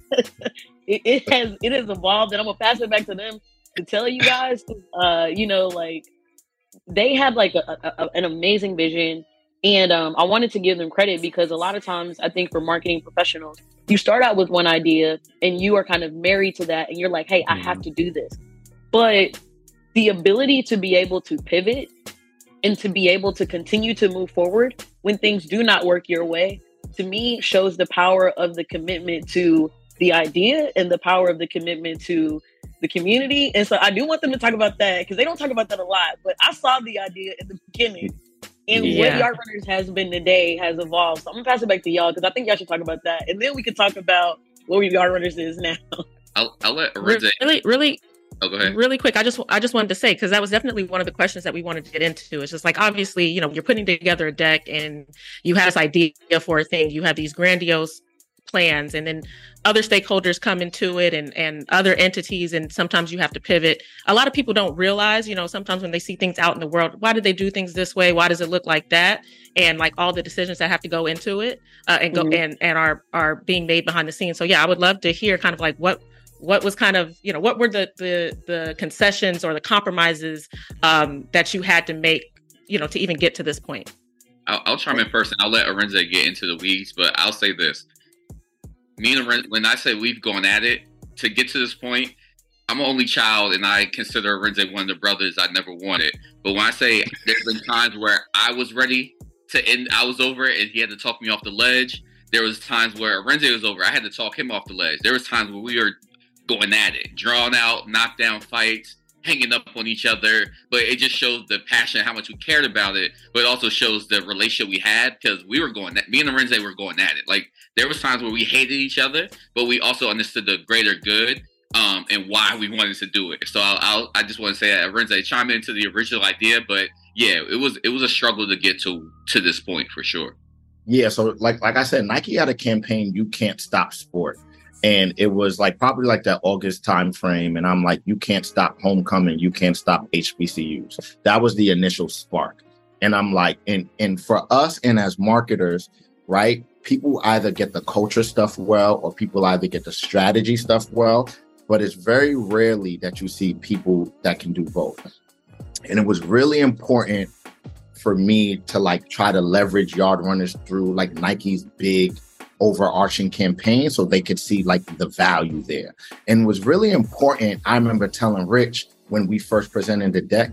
it, it has it has evolved, and I'm gonna pass it back to them to tell you guys. Uh, you know, like they had like a, a, an amazing vision, and um, I wanted to give them credit because a lot of times I think for marketing professionals, you start out with one idea and you are kind of married to that, and you're like, hey, I have to do this. But the ability to be able to pivot and to be able to continue to move forward when things do not work your way, to me, shows the power of the commitment to the idea and the power of the commitment to the community. And so I do want them to talk about that because they don't talk about that a lot. But I saw the idea in the beginning. And yeah. what Yard Runners has been today has evolved. So I'm going to pass it back to y'all because I think y'all should talk about that. And then we can talk about what Yard Runners is now. I'll, I'll let Arinze. Really, really. Oh, go ahead. Really quick, I just I just wanted to say, because that was definitely one of the questions that we wanted to get into. It's just like, obviously, you know, you're putting together a deck and you have this idea for a thing. You have these grandiose plans and then other stakeholders come into it and, and other entities. And sometimes you have to pivot. A lot of people don't realize, you know, sometimes when they see things out in the world, why did they do things this way? Why does it look like that? And like all the decisions that have to go into it uh, and go mm-hmm. and, and are, are being made behind the scenes. So yeah, I would love to hear kind of like what What was kind of, you know, what were the the, the concessions or the compromises um, that you had to make, you know, to even get to this point? I'll, I'll chime in first and I'll let Arinze get into the weeds, but I'll say this. Me and Arinze, when I say we've gone at it to get to this point, I'm an only child and I consider Arinze one of the brothers I never wanted. But when I say there's been times where I was ready to end, I was over it and he had to talk me off the ledge. There was times where Arinze was over, I had to talk him off the ledge. There was times where we were going at it, drawn out, knockdown fights, hanging up on each other. But it just shows the passion, how much we cared about it. But it also shows the relationship we had because we were going at, me and Arinze were going at it. Like there was times where we hated each other, but we also understood the greater good um, and why we wanted to do it. So I'll, I'll, I just want to say that Arinze chime into the original idea, but yeah, it was it was a struggle to get to to this point for sure. Yeah, so like like I said, Nike had a campaign, "You Can't Stop Sport." And it was like probably like that August time frame. And I'm like, you can't stop homecoming. You can't stop H B C Us. That was the initial spark. And I'm like, and, and for us and as marketers, right, people either get the culture stuff well or people either get the strategy stuff well. But it's very rarely that you see people that can do both. And it was really important for me to like try to leverage Yard Runners through like Nike's big overarching campaign so they could see like the value there. And it was really important. I remember telling Rich when we first presented the deck,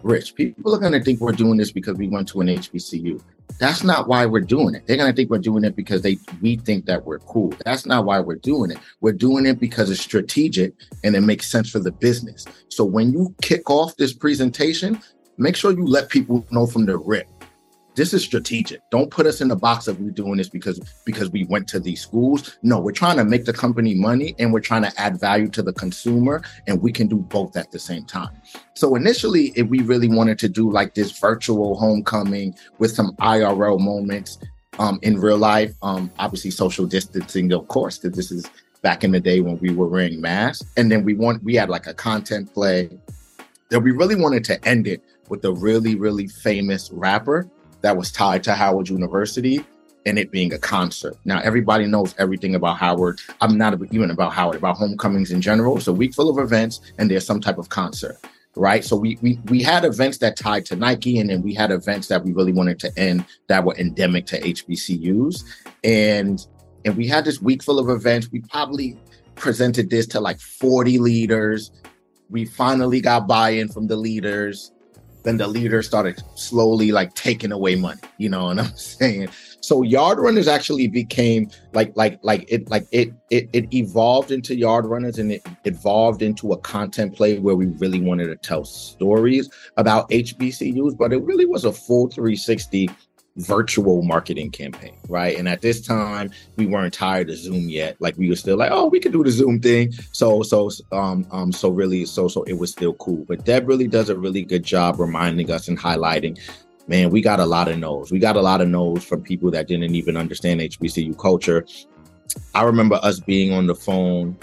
Rich, people are going to think we're doing this because we went to an H B C U. That's not why we're doing it. They're going to think we're doing it because they we think that we're cool. That's not why we're doing it. We're doing it because it's strategic and it makes sense for the business. So when you kick off this presentation, make sure you let people know from the rip. This is strategic. Don't put us in the box of we doing this because because we went to these schools. No, we're trying to make the company money and we're trying to add value to the consumer, and we can do both at the same time. So initially, if we really wanted to do like this virtual homecoming with some I R L moments um, in real life, um, obviously social distancing, of course, because this is back in the day when we were wearing masks. And then we want we had like a content play that we really wanted to end it with a really, really famous rapper that was tied to Howard University, and it being a concert. Now, everybody knows everything about Howard. I'm not even about Howard, about homecomings in general. It's a week full of events, and there's some type of concert, right? So we we we had events that tied to Nike, and then we had events that we really wanted to end that were endemic to H B C Us. And, and we had this week full of events. We probably presented this to like forty leaders. We finally got buy-in from the leaders. Then the leaders started slowly like taking away money, you know what I'm saying? So Yard Runners actually became like, like, like it, like it, it, it evolved into Yard Runners, and it evolved into a content play where we really wanted to tell stories about H B C Us, but it really was a full three sixty virtual marketing campaign, right? And at this time, we weren't tired of Zoom yet. Like we were still like, oh, we could do the Zoom thing. So, so, um, um, so really, so, so it was still cool. But Deb really does a really good job reminding us and highlighting, man, we got a lot of no's. We got a lot of no's from people that didn't even understand H B C U culture. I remember us being on the phone,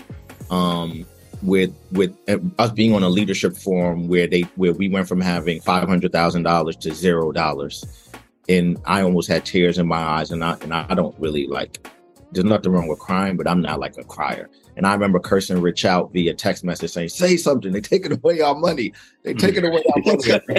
um, with with uh, us being on a leadership forum where they where we went from having five hundred thousand dollars to zero dollars. And I almost had tears in my eyes, and I and I don't really like, there's nothing wrong with crying, but I'm not like a crier. And I remember cursing Rich out via text message saying, say something, they taking away our money. They taking away our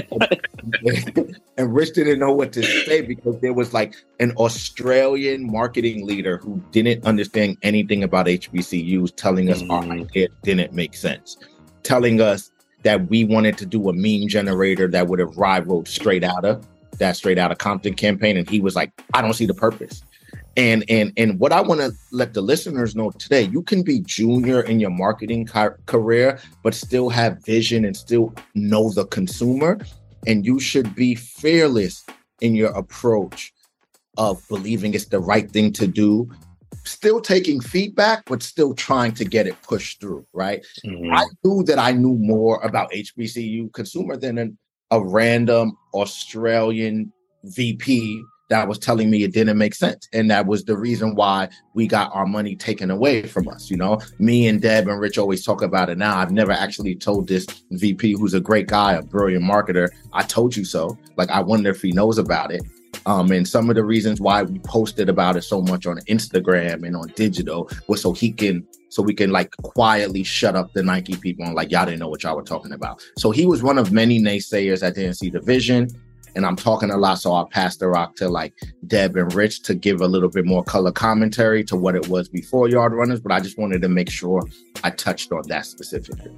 money. And Rich didn't know what to say because there was like an Australian marketing leader who didn't understand anything about H B C Us telling us mm-hmm. our idea didn't make sense. Telling us that we wanted to do a meme generator that would have rivaled Straight Outta. That Straight Outta Compton campaign, and he was like, I don't see the purpose. And and and what I want to let the listeners know today, you can be junior in your marketing ca- career, but still have vision and still know the consumer. And you should be fearless in your approach of believing it's the right thing to do, still taking feedback, but still trying to get it pushed through, right? Mm-hmm. I knew that I knew more about H B C U consumer than an a random Australian V P that was telling me it didn't make sense. And that was the reason why we got our money taken away from us. You know, me and Deb and Rich always talk about it now. I've never actually told this V P, who's a great guy, a brilliant marketer, I told you so. Like, I wonder if he knows about it. Um, and some of the reasons why we posted about it so much on Instagram and on digital was so he can, so we can like quietly shut up the Nike people and like, y'all didn't know what y'all were talking about. So he was one of many naysayers that didn't see the vision. And I'm talking a lot, so I'll pass the rock to like Deb and Rich to give a little bit more color commentary to what it was before Yard Runners. But I just wanted to make sure I touched on that specifically.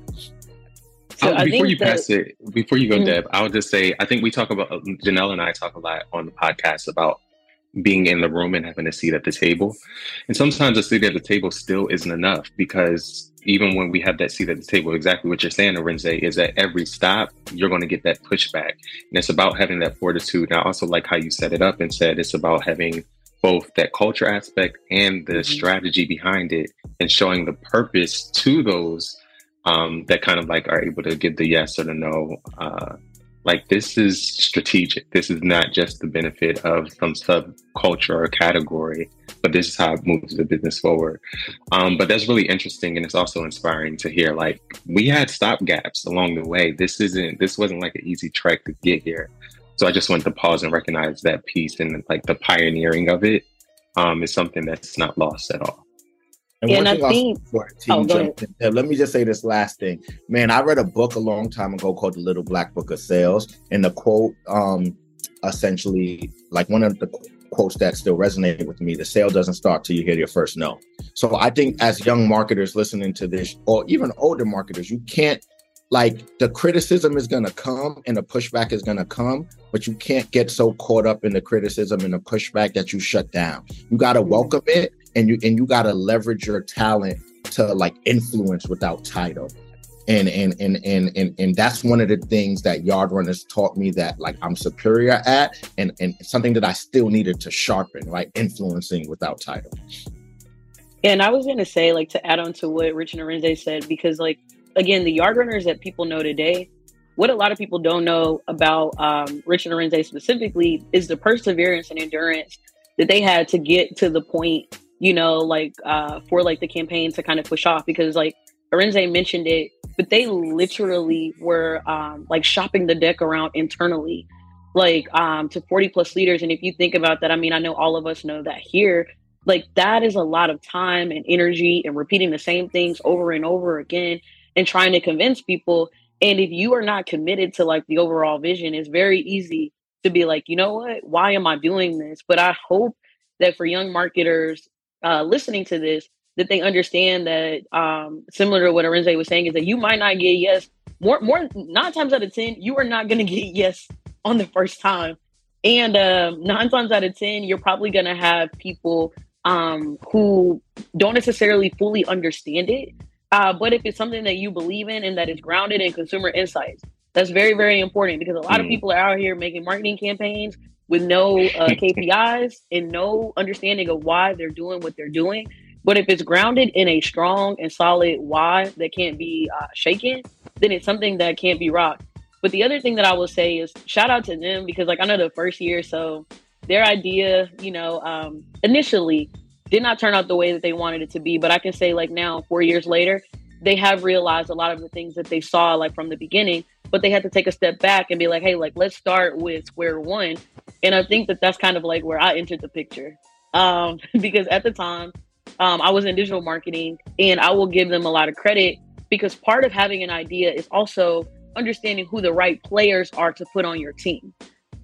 So uh, before you that, pass it, before you go, mm-hmm. Deb, I would just say, I think we talk about, Janelle and I talk a lot on the podcast about being in the room and having a seat at the table. And sometimes a seat at the table still isn't enough, because even when we have that seat at the table, exactly what you're saying, Arinze, is at every stop, you're going to get that pushback. And it's about having that fortitude. And I also like how you set it up and said it's about having both that culture aspect and the mm-hmm. strategy behind it, and showing the purpose to those Um, that kind of like are able to give the yes or the no. Uh, like, this is strategic. This is not just the benefit of some subculture or category, but this is how it moves the business forward. Um, but that's really interesting, and it's also inspiring to hear. Like, we had stopgaps along the way. This isn't. This wasn't like an easy trek to get here. So I just wanted to pause and recognize that piece, and like the pioneering of it um, is something that's not lost at all. And, yeah, and I think, oh, in, let me just say this last thing. Man, I read a book a long time ago called The Little Black Book of Sales. And the quote, um, essentially, like one of the quotes that still resonate with me, the sale doesn't start till you hear your first no. So I think as young marketers listening to this, or even older marketers, you can't like the criticism is going to come and the pushback is going to come, but you can't get so caught up in the criticism and the pushback that you shut down. You got to welcome it, and you and you got to leverage your talent to like influence without title. And and and and and and that's one of the things that Yard Runners taught me that like I'm superior at, and and something that I still needed to sharpen, like influencing without title. And I was gonna say, like, to add on to what Rich and Arinze said, because like again, the Yard Runners that people know today, what a lot of people don't know about um, Rich and Arinze specifically is the perseverance and endurance that they had to get to the point, you know, like uh, for like the campaign to kind of push off, because like Arinze mentioned it, but they literally were um, like shopping the deck around internally, like um, to forty plus leaders. And if you think about that, I mean, I know all of us know that here, like that is a lot of time and energy and repeating the same things over and over again and trying to convince people. And if you are not committed to like the overall vision, it's very easy to be like, you know what, why am I doing this? But I hope that for young marketers uh, listening to this, that they understand that um, similar to what Arinze was saying, is that you might not get yes, more, more nine times out of ten, you are not going to get yes on the first time. And um, nine times out of ten, you're probably going to have people um, who don't necessarily fully understand it. Uh, but if it's something that you believe in and that is grounded in consumer insights, that's very, very important, because a lot mm. of people are out here making marketing campaigns with no uh, K P Is and no understanding of why they're doing what they're doing. But if it's grounded in a strong and solid why that can't be uh, shaken, then it's something that can't be rocked. But the other thing that I will say is shout out to them, because like I know the first year, so their idea, you know, um, initially did not turn out the way that they wanted it to be. But I can say like now, four years later, they have realized a lot of the things that they saw like from the beginning, but they had to take a step back and be like, hey, like, let's start with square one. And I think that that's kind of like where I entered the picture. Um, because at the time, um, I was in digital marketing, and I will give them a lot of credit, because part of having an idea is also understanding who the right players are to put on your team.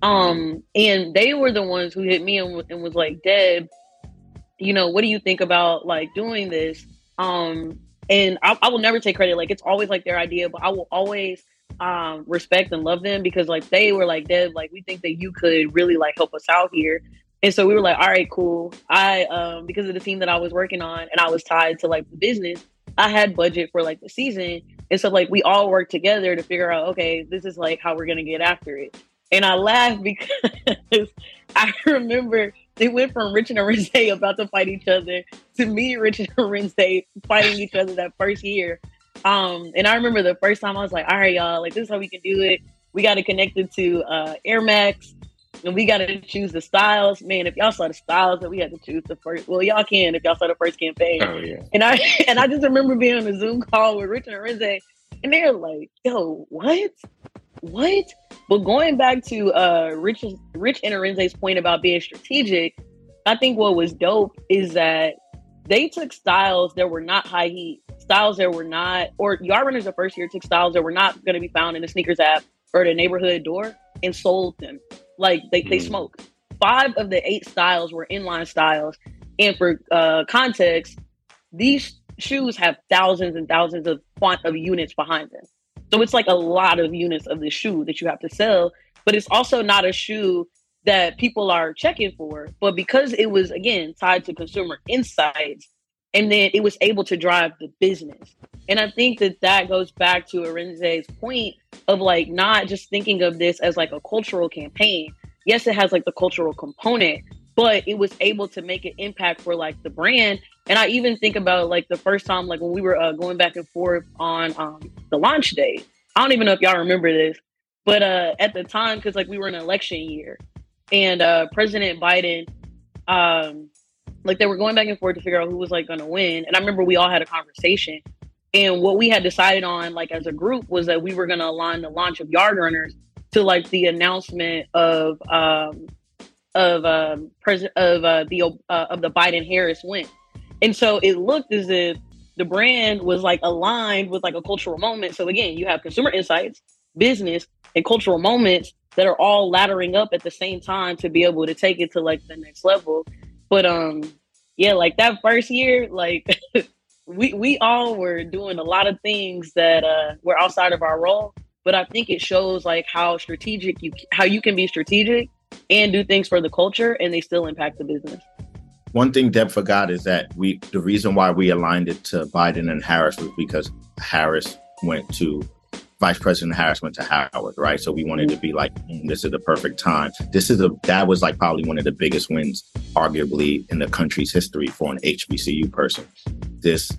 Um, and they were the ones who hit me and, and was like, Deb, you know, what do you think about like doing this? Um, and I, I will never take credit. Like, it's always like their idea, but I will always um, respect and love them, because like they were like, Deb, like, we think that you could really like help us out here. And so we were like, all right, cool. I, um, because of the team that I was working on and I was tied to like the business, I had budget for like the season. And so like we all worked together to figure out, okay, this is like how we're going to get after it. And I laughed because I remember they went from Rich and Arinze about to fight each other to me, Rich and Arinze fighting each other that first year. Um, and I remember the first time I was like, all right, y'all, like, this is how we can do it. We got to connect it to uh, Air Max, and we got to choose the styles. Man, if y'all saw the styles that we had to choose the first, well, y'all can if y'all saw the first campaign. Oh, yeah. And I and I just remember being on a Zoom call with Rich and Arinze, and they're like, yo, what? What? But going back to uh, Rich, Rich and Arinze's point about being strategic, I think what was dope is that they took styles that were not high heat, styles that were not, or Yard Runners the first year took styles that were not going to be found in the sneakers app or the neighborhood door and sold them. Like they, they smoked. Five of the eight styles were inline styles. And for uh, context, these shoes have thousands and thousands of font of units behind them. So it's like a lot of units of the shoe that you have to sell, but it's also not a shoe that people are checking for. But because it was, again, tied to consumer insights, and then it was able to drive the business. And I think that that goes back to Arinze's point of like not just thinking of this as like a cultural campaign. Yes, it has like the cultural component, but it was able to make an impact for like the brand. And I even think about like the first time, like when we were uh, going back and forth on um, the launch day. I don't even know if y'all remember this, but uh, at the time, because like we were in an election year, and uh, President Biden, um, like they were going back and forth to figure out who was like going to win. And I remember we all had a conversation, and what we had decided on, like as a group, was that we were going to align the launch of Yard Runners to like the announcement of um, of um, pres- of uh, the uh, of the Biden Harris win. And so it looked as if the brand was like aligned with like a cultural moment. So again, you have consumer insights, business, and cultural moments that are all laddering up at the same time to be able to take it to like the next level. But um, yeah, like that first year, like we we all were doing a lot of things that uh, were outside of our role. But I think it shows like how strategic you how you can be strategic and do things for the culture, and they still impact the business. One thing Deb forgot is that we the reason why we aligned it to Biden and Harris was because Harris went to Vice President Harris went to Howard, right? So we wanted to be like, mm, this is the perfect time. This is a that was like probably one of the biggest wins, arguably, in the country's history for an H B C U person. This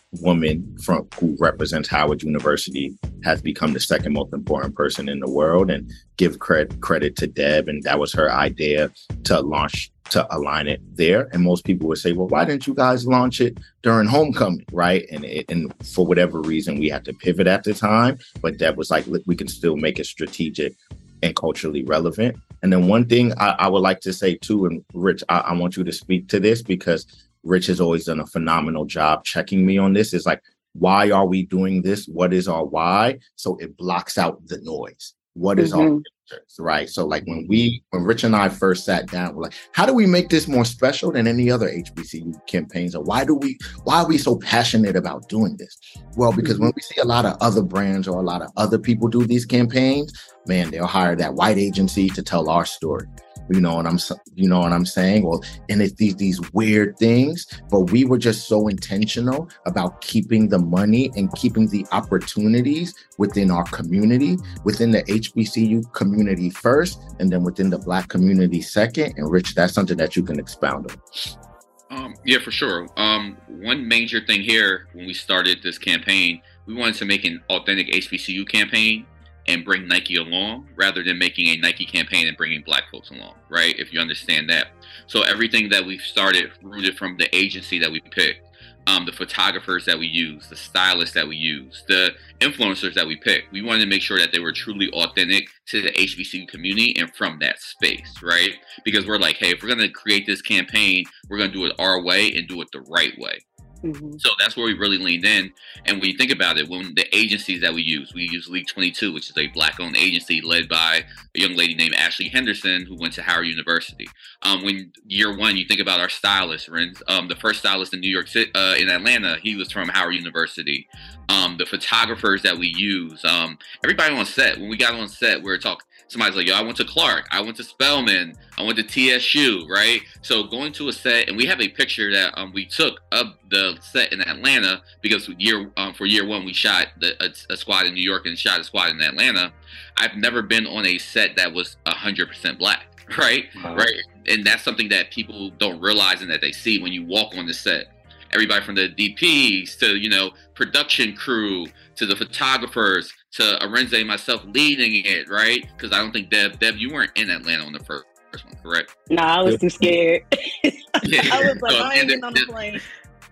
woman from who represents Howard University has become the second most important person in the world, and give credit credit to Deb, and that was her idea to launch to align it there. And most people would say, well, why didn't you guys launch it during homecoming, right? And it, and for whatever reason, we had to pivot at the time. But Deb was like, look, we can still make it strategic and culturally relevant. And then one thing I, I would like to say too, and Rich, I, I want you to speak to this because Rich has always done a phenomenal job checking me on this. Is like, why are we doing this? What is our why? So it blocks out the noise. What is mm-hmm. our right? So like when we, when Rich and I first sat down, we're like, how do we make this more special than any other H B C U campaigns? Or why do we, why are we so passionate about doing this? Well, because mm-hmm. when we see a lot of other brands or a lot of other people do these campaigns, man, they'll hire that white agency to tell our story. You know what I'm, you know what I'm saying? Well, and it's these these weird things, but we were just so intentional about keeping the money and keeping the opportunities within our community, within the H B C U community first, and then within the Black community second. And Rich, that's something that you can expound on. Um, yeah, for sure. Um, one major thing here when we started this campaign, we wanted to make an authentic H B C U campaign and bring Nike along rather than making a Nike campaign and bringing Black folks along, right? If you understand that. So everything that we've started rooted from the agency that we picked, um, the photographers that we use, the stylists that we use, the influencers that we picked. We wanted to make sure that they were truly authentic to the H B C U community and from that space, right? Because we're like, hey, if we're going to create this campaign, we're going to do it our way and do it the right way. Mm-hmm. So that's where we really leaned in. And when you think about it, when the agencies that we use, we use League twenty-two, which is a Black-owned agency led by a young lady named Ashley Henderson, who went to Howard University. Um, when year one, you think about our stylist, um, the first stylist in New York City, uh, in Atlanta, he was from Howard University. Um, the photographers that we use, um, everybody on set. When we got on set, we were talking. Somebody's like, yo, I went to Clark, I went to Spelman, I went to T S U, right? So going to a set, and we have a picture that um, we took of the set in Atlanta because year um, for year one, we shot the, a, a squad in New York and shot a squad in Atlanta. I've never been on a set that was one hundred percent Black, right? Wow. Right? And that's something that people don't realize and that they see when you walk on the set. Everybody from the D Ps to, you know, production crew to the photographers to Arenze and myself leading it, right? Because I don't think Deb, Deb, you weren't in Atlanta on the first one, correct? Nah, I was too scared. Yeah. I was like, so, I ain't getting on the plane.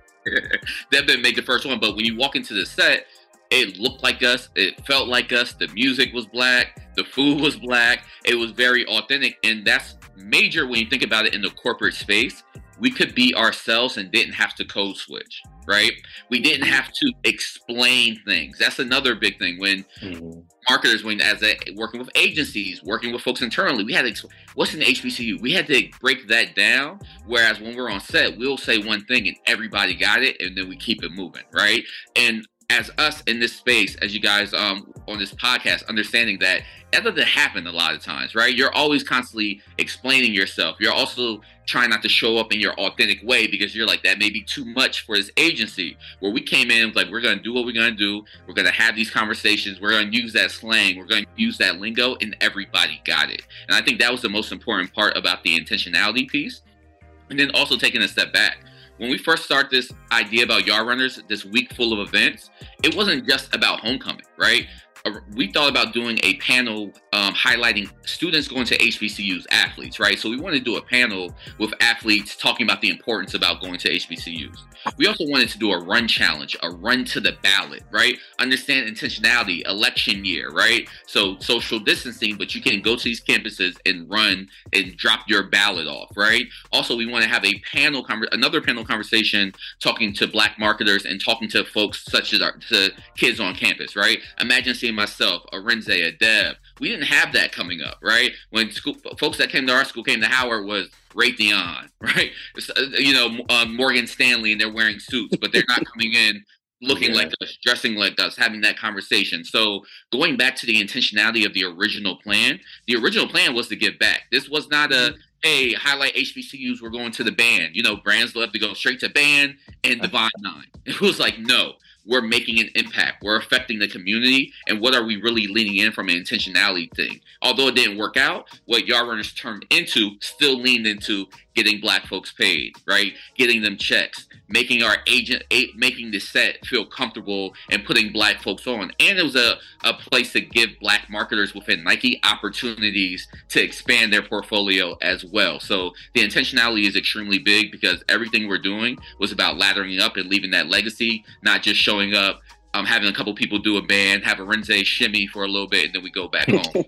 Deb didn't make the first one, but when you walk into the set, it looked like us. It felt like us. The music was Black. The food was Black. It was very authentic. And that's major when you think about it in the corporate space. We could be ourselves and didn't have to code switch, right? We didn't have to explain things. That's another big thing when mm-hmm. marketers, when as a, working with agencies, working with folks internally, we had to, what's an H B C U? We had to break that down. Whereas when we're on set, we'll say one thing and everybody got it, and then we keep it moving, right? And as us in this space, as you guys um on this podcast, understanding that that doesn't happen a lot of times, right? You're always constantly explaining yourself. You're also trying not to show up in your authentic way because you're like, that may be too much for this agency. Where we came in, like, we're going to do what we're going to do. We're going to have these conversations. We're going to use that slang. We're going to use that lingo, and everybody got it. And I think that was the most important part about the intentionality piece. And then also taking a step back. When we first started this idea about Yard Runners, this week full of events, it wasn't just about homecoming, right? We thought about doing a panel um, highlighting students going to H B C Us, athletes, right? So we wanted to do a panel with athletes talking about the importance about going to H B C Us. We also wanted to do a run challenge, a run to the ballot, right? Understand intentionality, election year, right? So social distancing, but you can go to these campuses and run and drop your ballot off, right? Also, we want to have a panel, another panel conversation talking to Black marketers and talking to folks such as our, to kids on campus, right? Imagine seeing myself, Arenze, a Deb, We didn't have that coming up, right? When school, folks that came to our school came to Howard was Raytheon, right? You know, uh, Morgan Stanley, and they're wearing suits, but they're not coming in looking yeah. like us, dressing like us, having that conversation. So going back to the intentionality of the original plan, the original plan was to give back. This was not a, hey, highlight H B C Us, we're going to the band. You know, brands love to go straight to band and Divine Nine. It was like, no, we're making an impact. We're affecting the community. And what are we really leaning in from an intentionality thing? Although it didn't work out, what Yard Runners turned into still leaned into getting Black folks paid, right? Getting them checks, making our agent, a, making the set feel comfortable and putting Black folks on. And it was a, a place to give Black marketers within Nike opportunities to expand their portfolio as well. So the intentionality is extremely big because everything we're doing was about laddering up and leaving that legacy, not just showing up, um, having a couple people do a band, have a Renze shimmy for a little bit, and then we go back home.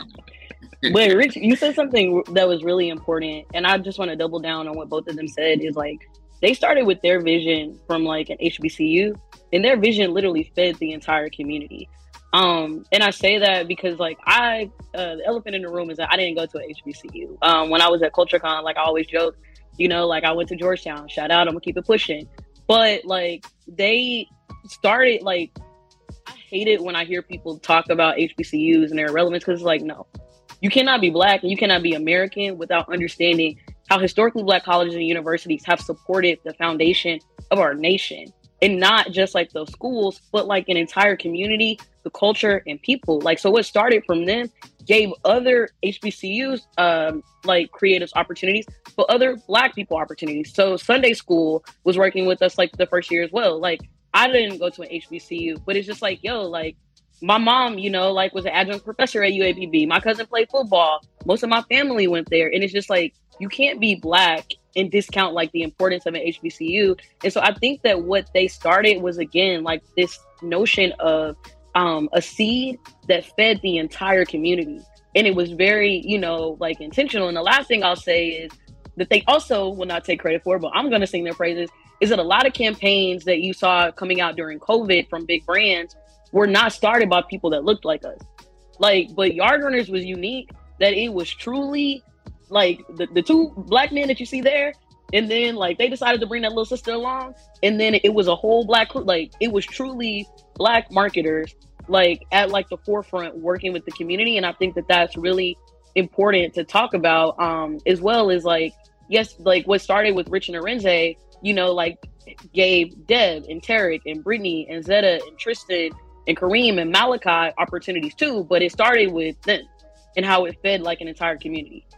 Wait, Rich, you said something that was really important, and I just want to double down on what both of them said. Is like they started with their vision from like an H B C U, and their vision literally fed the entire community. Um, and I say that because like I, uh, the elephant in the room is that I didn't go to an H B C U. Um, when I was at CultureCon, like I always joke, you know, like I went to Georgetown. Shout out, I'm gonna keep it pushing. But like they started like I hate it when I hear people talk about H B C Us and their relevance because it's like no. You cannot be Black and you cannot be American without understanding how historically Black colleges and universities have supported the foundation of our nation. And not just like those schools, but like an entire community, the culture and people. Like, so what started from them gave other H B C Us um, like creative opportunities, but other Black people opportunities. So Sunday school was working with us like the first year as well. Like I didn't go to an H B C U, but it's just like, yo, like, my mom, you know, like was an adjunct professor at U A P B. My cousin played football. Most of my family went there. And it's just like, you can't be Black and discount like the importance of an H B C U. And so I think that what they started was, again, like this notion of um, a seed that fed the entire community. And it was very, you know, like intentional. And the last thing I'll say is that they also will not take credit for, but I'm going to sing their praises, is that a lot of campaigns that you saw coming out during COVID from big brands were not started by people that looked like us. Like, but Yard Runners was unique that it was truly like the, the two Black men that you see there. And then like they decided to bring that little sister along. And then it was a whole Black crew. Like it was truly Black marketers, like at like the forefront working with the community. And I think that that's really important to talk about, um, as well as like, yes, like what started with Rich and Arenze, you know, like gave Deb and Tarek and Brittany and Zeta and Tristan and Kareem and Malachi opportunities too, but it started with them and how it fed like an entire community.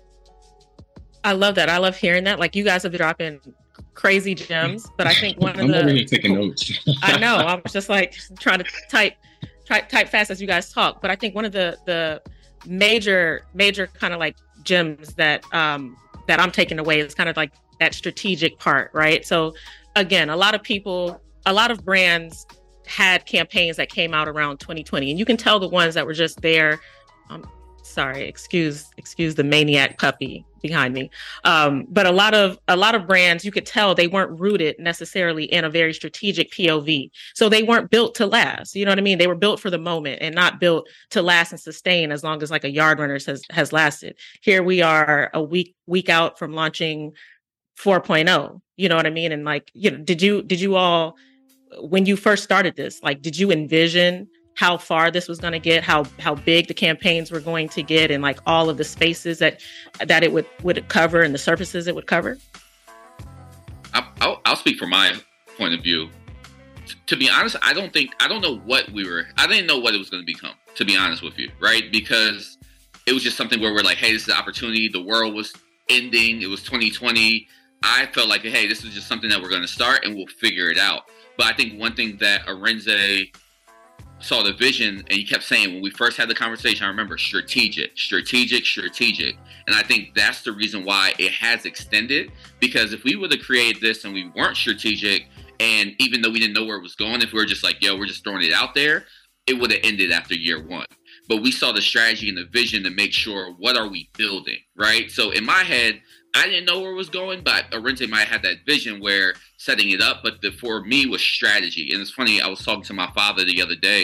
I love that. I love hearing that. Like you guys have been dropping crazy gems, but I think one of I'm the- I'm over here taking notes. I know, I was just like trying to type, type, type fast as you guys talk, but I think one of the, the major, major kind of like gems that, um, that I'm taking away is kind of like that strategic part, right? So again, a lot of people, a lot of brands had campaigns that came out around twenty twenty, and you can tell the ones that were just there. Um, sorry, excuse excuse the maniac puppy behind me. Um, but a lot of a lot of brands, you could tell they weren't rooted necessarily in a very strategic P O V. So they weren't built to last. You know what I mean? They were built for the moment and not built to last and sustain as long as like a Yard Runners has has lasted. Here we are a week week out from launching four point oh. You know what I mean? And like, you know, did you did you all, when you first started this, like, did you envision how far this was going to get, how how big the campaigns were going to get, and like all of the spaces that that it would would cover and the surfaces it would cover? I'll, I'll speak from my point of view. T- to be honest, I don't think I don't know what we were. I didn't know what it was going to become. To be honest with you, right? Because it was just something where we're like, hey, this is the opportunity. The world was ending. It was twenty twenty. I felt like, hey, this is just something that we're going to start and we'll figure it out. But I think one thing that Arenze saw the vision, and he kept saying when we first had the conversation, I remember strategic, strategic, strategic. And I think that's the reason why it has extended, because if we would have created this and we weren't strategic, and even though we didn't know where it was going, if we were just like, yo, we're just throwing it out there, it would have ended after year one. But we saw the strategy and the vision to make sure, what are we building, right? So in my head, I didn't know where it was going, but Arenze might have that vision where setting it up, but the, for me was strategy. And it's funny, I was talking to my father the other day,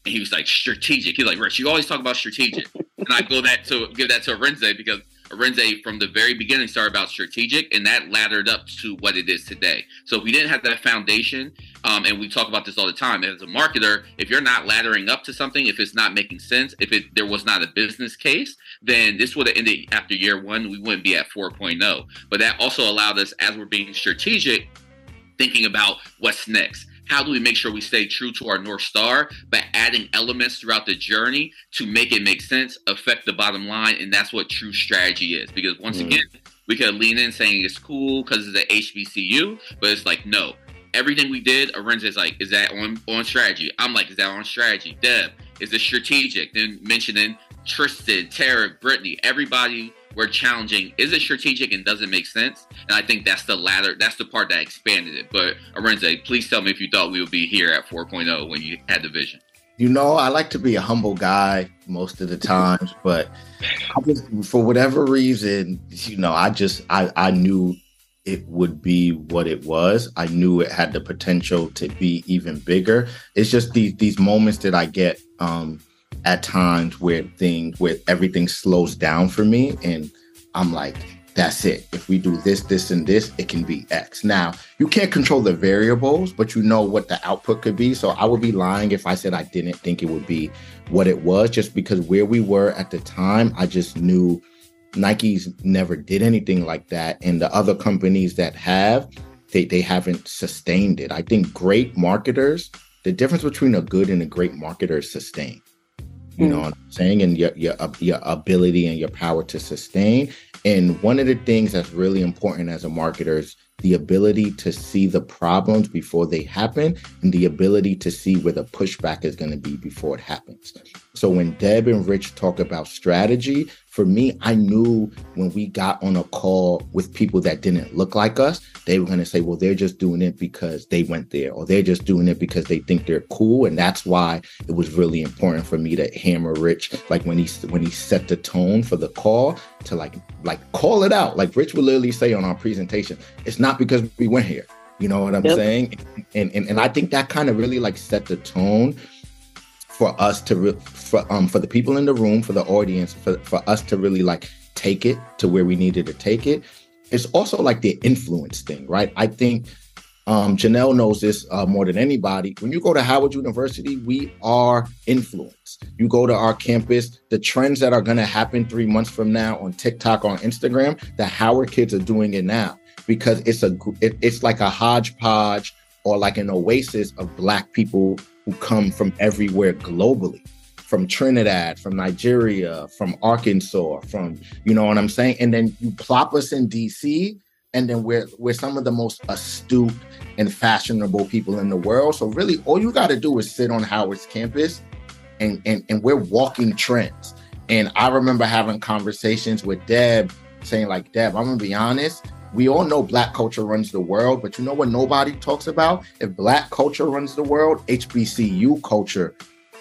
And he was like, strategic. He's like, Rich, you always talk about strategic. And I go that to give that to Arinze because Arinze from the very beginning started about strategic, and that laddered up to what it is today. So if we didn't have that foundation, um, and we talk about this all the time, as a marketer, if you're not laddering up to something, if it's not making sense, if it there was not a business case, then this would have ended after year one. We wouldn't be at four point oh. But that also allowed us, as we're being strategic, thinking about what's next. How do we make sure we stay true to our North Star, but adding elements throughout the journey to make it make sense, affect the bottom line? And that's what true strategy is. Because once mm. again, we could lean in saying it's cool because it's an H B C U, but it's like, no, everything we did, Arinze is like, is that on, on strategy? I'm like, is that on strategy? Deb, is it strategic? Then mentioning Tristan, Tara, Brittany, everybody we're challenging, is it strategic and does it make sense? And I think that's the ladder, that's the part that expanded it. But Arinze, please tell me if you thought we would be here at four point oh when you had the vision. You know, I like to be a humble guy most of the times, but I just, for whatever reason, you know, I just, I, I knew it would be what it was. I knew it had the potential to be even bigger. It's just these, these moments that I get, um, at times where things, where everything slows down for me. And I'm like, that's it. If we do this, this, and this, it can be X. Now, you can't control the variables, but you know what the output could be. So I would be lying if I said I didn't think it would be what it was, just because where we were at the time, I just knew Nike's never did anything like that. And the other companies that have, they, they haven't sustained it. I think great marketers, the difference between a good and a great marketer is sustain. You know what I'm saying? And your, your your ability and your power to sustain. And one of the things that's really important as a marketer is the ability to see the problems before they happen and the ability to see where the pushback is going to be before it happens. So when Deb and Rich talk about strategy, for me, I knew when we got on a call with people that didn't look like us, they were going to say, well, they're just doing it because they went there, or they're just doing it because they think they're cool. And that's why it was really important for me to hammer Rich, like when he when he set the tone for the call, to like like call it out. Like Rich would literally say on our presentation, it's not because we went here. You know what I'm yep. saying? And, and and I think that kind of really like set the tone for us to, re- for um for the people in the room, for the audience, for, for us to really like take it to where we needed to take it. It's also like the influence thing, right? I think um, Janelle knows this uh, more than anybody. When you go to Howard University, we are influenced. You go to our campus, the trends that are going to happen three months from now on TikTok, on Instagram, the Howard kids are doing it now because it's a it, it's like a hodgepodge or like an oasis of Black people who come from everywhere globally. From Trinidad, from Nigeria, from Arkansas, from, you know what I'm saying? And then you plop us in D C, and then we're, we're some of the most astute and fashionable people in the world. So really, all you got to do is sit on Howard's campus, and, and, and we're walking trends. And I remember having conversations with Deb, saying like, Deb, I'm going to be honest, we all know Black culture runs the world, but you know what nobody talks about? If Black culture runs the world, H B C U culture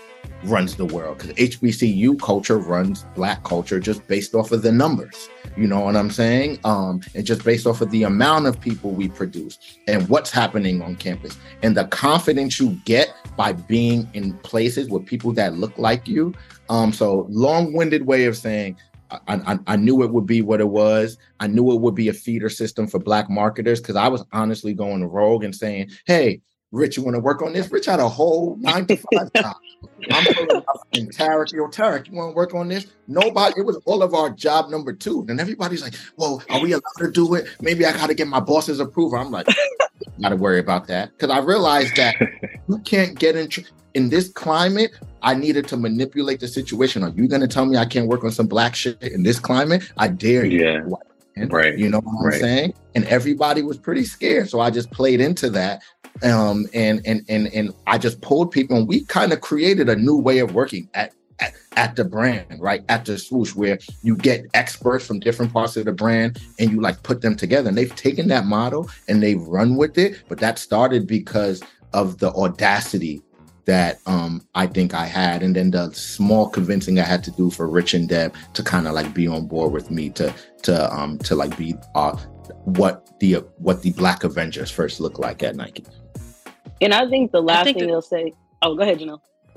runs the world, because H B C U culture runs Black culture just based off of the numbers. You know what I'm saying? Um, and just based off of the amount of people we produce and what's happening on campus and the confidence you get by being in places with people that look like you. Um, so long-winded way of saying, I, I, I knew it would be what it was. I knew it would be a feeder system for Black marketers, because I was honestly going rogue and saying, hey, Rich, you want to work on this? Rich had a whole nine to five job. I'm pulling up and Tarek, yo, Tarek, you want to work on this? Nobody, it was all of our job number two. And everybody's like, well, are we allowed to do it? Maybe I got to get my boss's approval. I'm like, got to worry about that. Because I realized that you can't get in, tr- in this climate, I needed to manipulate the situation. Are you going to tell me I can't work on some Black shit in this climate? I dare you. Yeah. Right. You know what right. I'm saying? And everybody was pretty scared. So I just played into that. Um, and, and, and, and I just pulled people, and we kind of created a new way of working at, at, at the brand, right? At the Swoosh, where you get experts from different parts of the brand and you like put them together, and they've taken that model and they've run with it. But that started because of the audacity that um, I think I had, and then the small convincing I had to do for Rich and Deb to kind of like be on board with me to to um to like be uh what the uh, what the Black Avengers first looked like at Nike. And I think the last think thing that- they'll say, oh, go ahead, Janelle.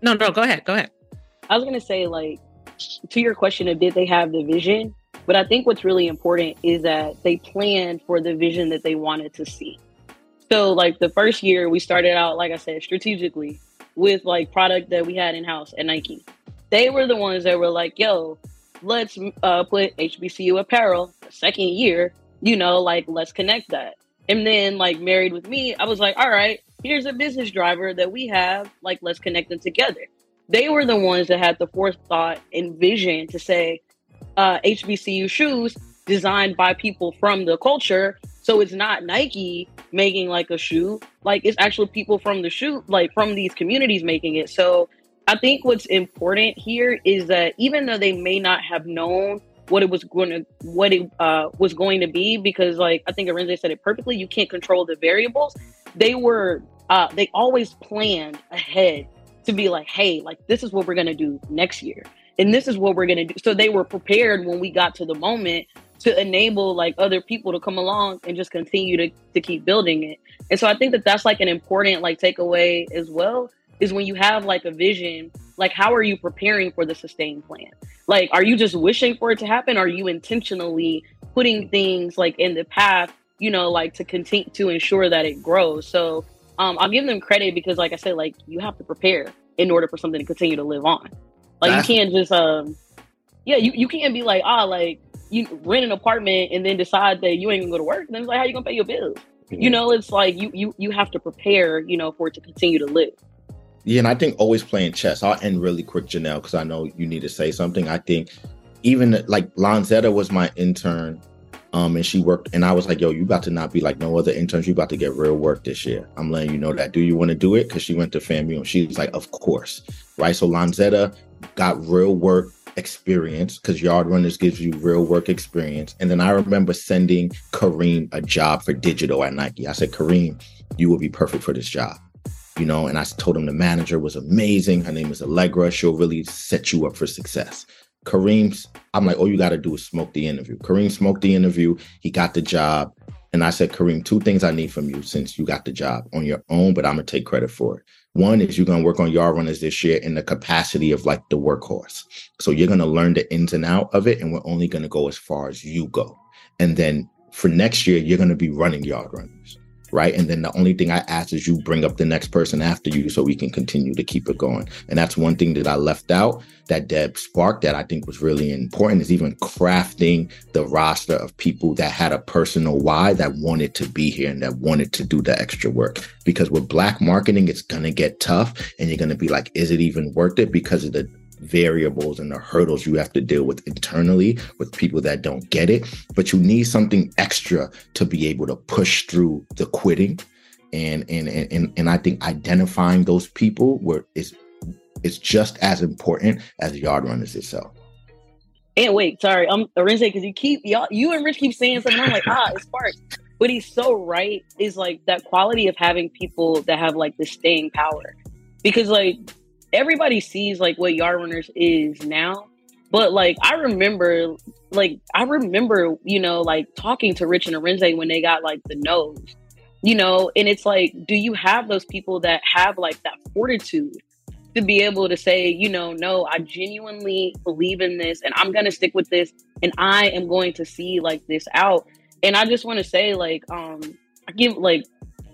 No, no, go ahead. Go ahead. I was going to say, like, to your question of did they have the vision? But I think what's really important is that they planned for the vision that they wanted to see. So, like, the first year we started out, like I said, strategically with, like, product that we had in-house at Nike. They were the ones that were like, yo, let's uh, put H B C U apparel. The second year, you know, like, let's connect that. And then, like, Married with Me, I was like, all right, here's a business driver that we have. Like, let's connect them together. They were the ones that had the forethought and vision to say uh, H B C U shoes designed by people from the culture. So it's not Nike making like a shoe, like it's actually people from the shoe, like from these communities making it. So I think what's important here is that even though they may not have known what it was going to, what it uh, was going to be, because like I think Arinze said it perfectly, you can't control the variables. They were, uh, they always planned ahead to be like, hey, like this is what we're going to do next year. And this is what we're going to do. So they were prepared when we got to the moment to enable like other people to come along and just continue to, to keep building it. And so I think that that's like an important like takeaway as well, is when you have like a vision, like how are you preparing for the sustained plan? Like, are you just wishing for it to happen? Are you intentionally putting things like in the path, you know, like to continue to ensure that it grows? So um, I'll give them credit because like I said, like you have to prepare in order for something to continue to live on. Like that's- you can't just, um, yeah, you, you can't be like, ah, like you rent an apartment and then decide that you ain't gonna go to work. And then it's like, how you gonna pay your bills? Mm-hmm. You know, it's like you, you, you have to prepare, you know, for it to continue to live. Yeah, and I think always playing chess. I'll end really quick, Janelle, because I know you need to say something. I think even like Lanzetta was my intern, um, and she worked, and I was like, yo, you got to not be like no other interns. You about to get real work this year. I'm letting you know that. Do you want to do it? Because she went to FAMU, and she was like, of course, right? So Lanzetta got real work experience because Yard Runners gives you real work experience. And then I remember sending Kareem a job for digital at Nike. I said, Kareem, you will be perfect for this job. You know, and I told him the manager was amazing. Her name is Allegra. She'll really set you up for success. Kareem's, I'm like, all you got to do is smoke the interview. Kareem smoked the interview. He got the job. And I said, Kareem, two things I need from you since you got the job on your own, but I'm going to take credit for it. One is you're going to work on Yard Runners this year in the capacity of like the workhorse. So you're going to learn the ins and out of it. And we're only going to go as far as you go. And then for next year, you're going to be running Yard Runners. Right. And then the only thing I ask is you bring up the next person after you so we can continue to keep it going. And that's one thing that I left out that Deb sparked that I think was really important is even crafting the roster of people that had a personal why that wanted to be here and that wanted to do the extra work. Because with Black marketing, it's going to get tough and you're going to be like, is it even worth it? Because of the variables and the hurdles you have to deal with internally with people that don't get it. But you need something extra to be able to push through the quitting. And and and and I think identifying those people where is is just as important as Yard Runners itself. And wait, sorry, I'm Arinze, because you keep y'all you and Rich keep saying something. I'm like, ah, it's Sparks. But he's so right, is like that quality of having people that have like the staying power. Because like everybody sees like what Yard Runners is now, but like I remember, like I remember, you know, like talking to Rich and Arinze when they got like the nose, you know, and it's like, do you have those people that have like that fortitude to be able to say, you know, no, I genuinely believe in this and I'm going to stick with this and I am going to see like this out. And I just want to say like, um, I give like,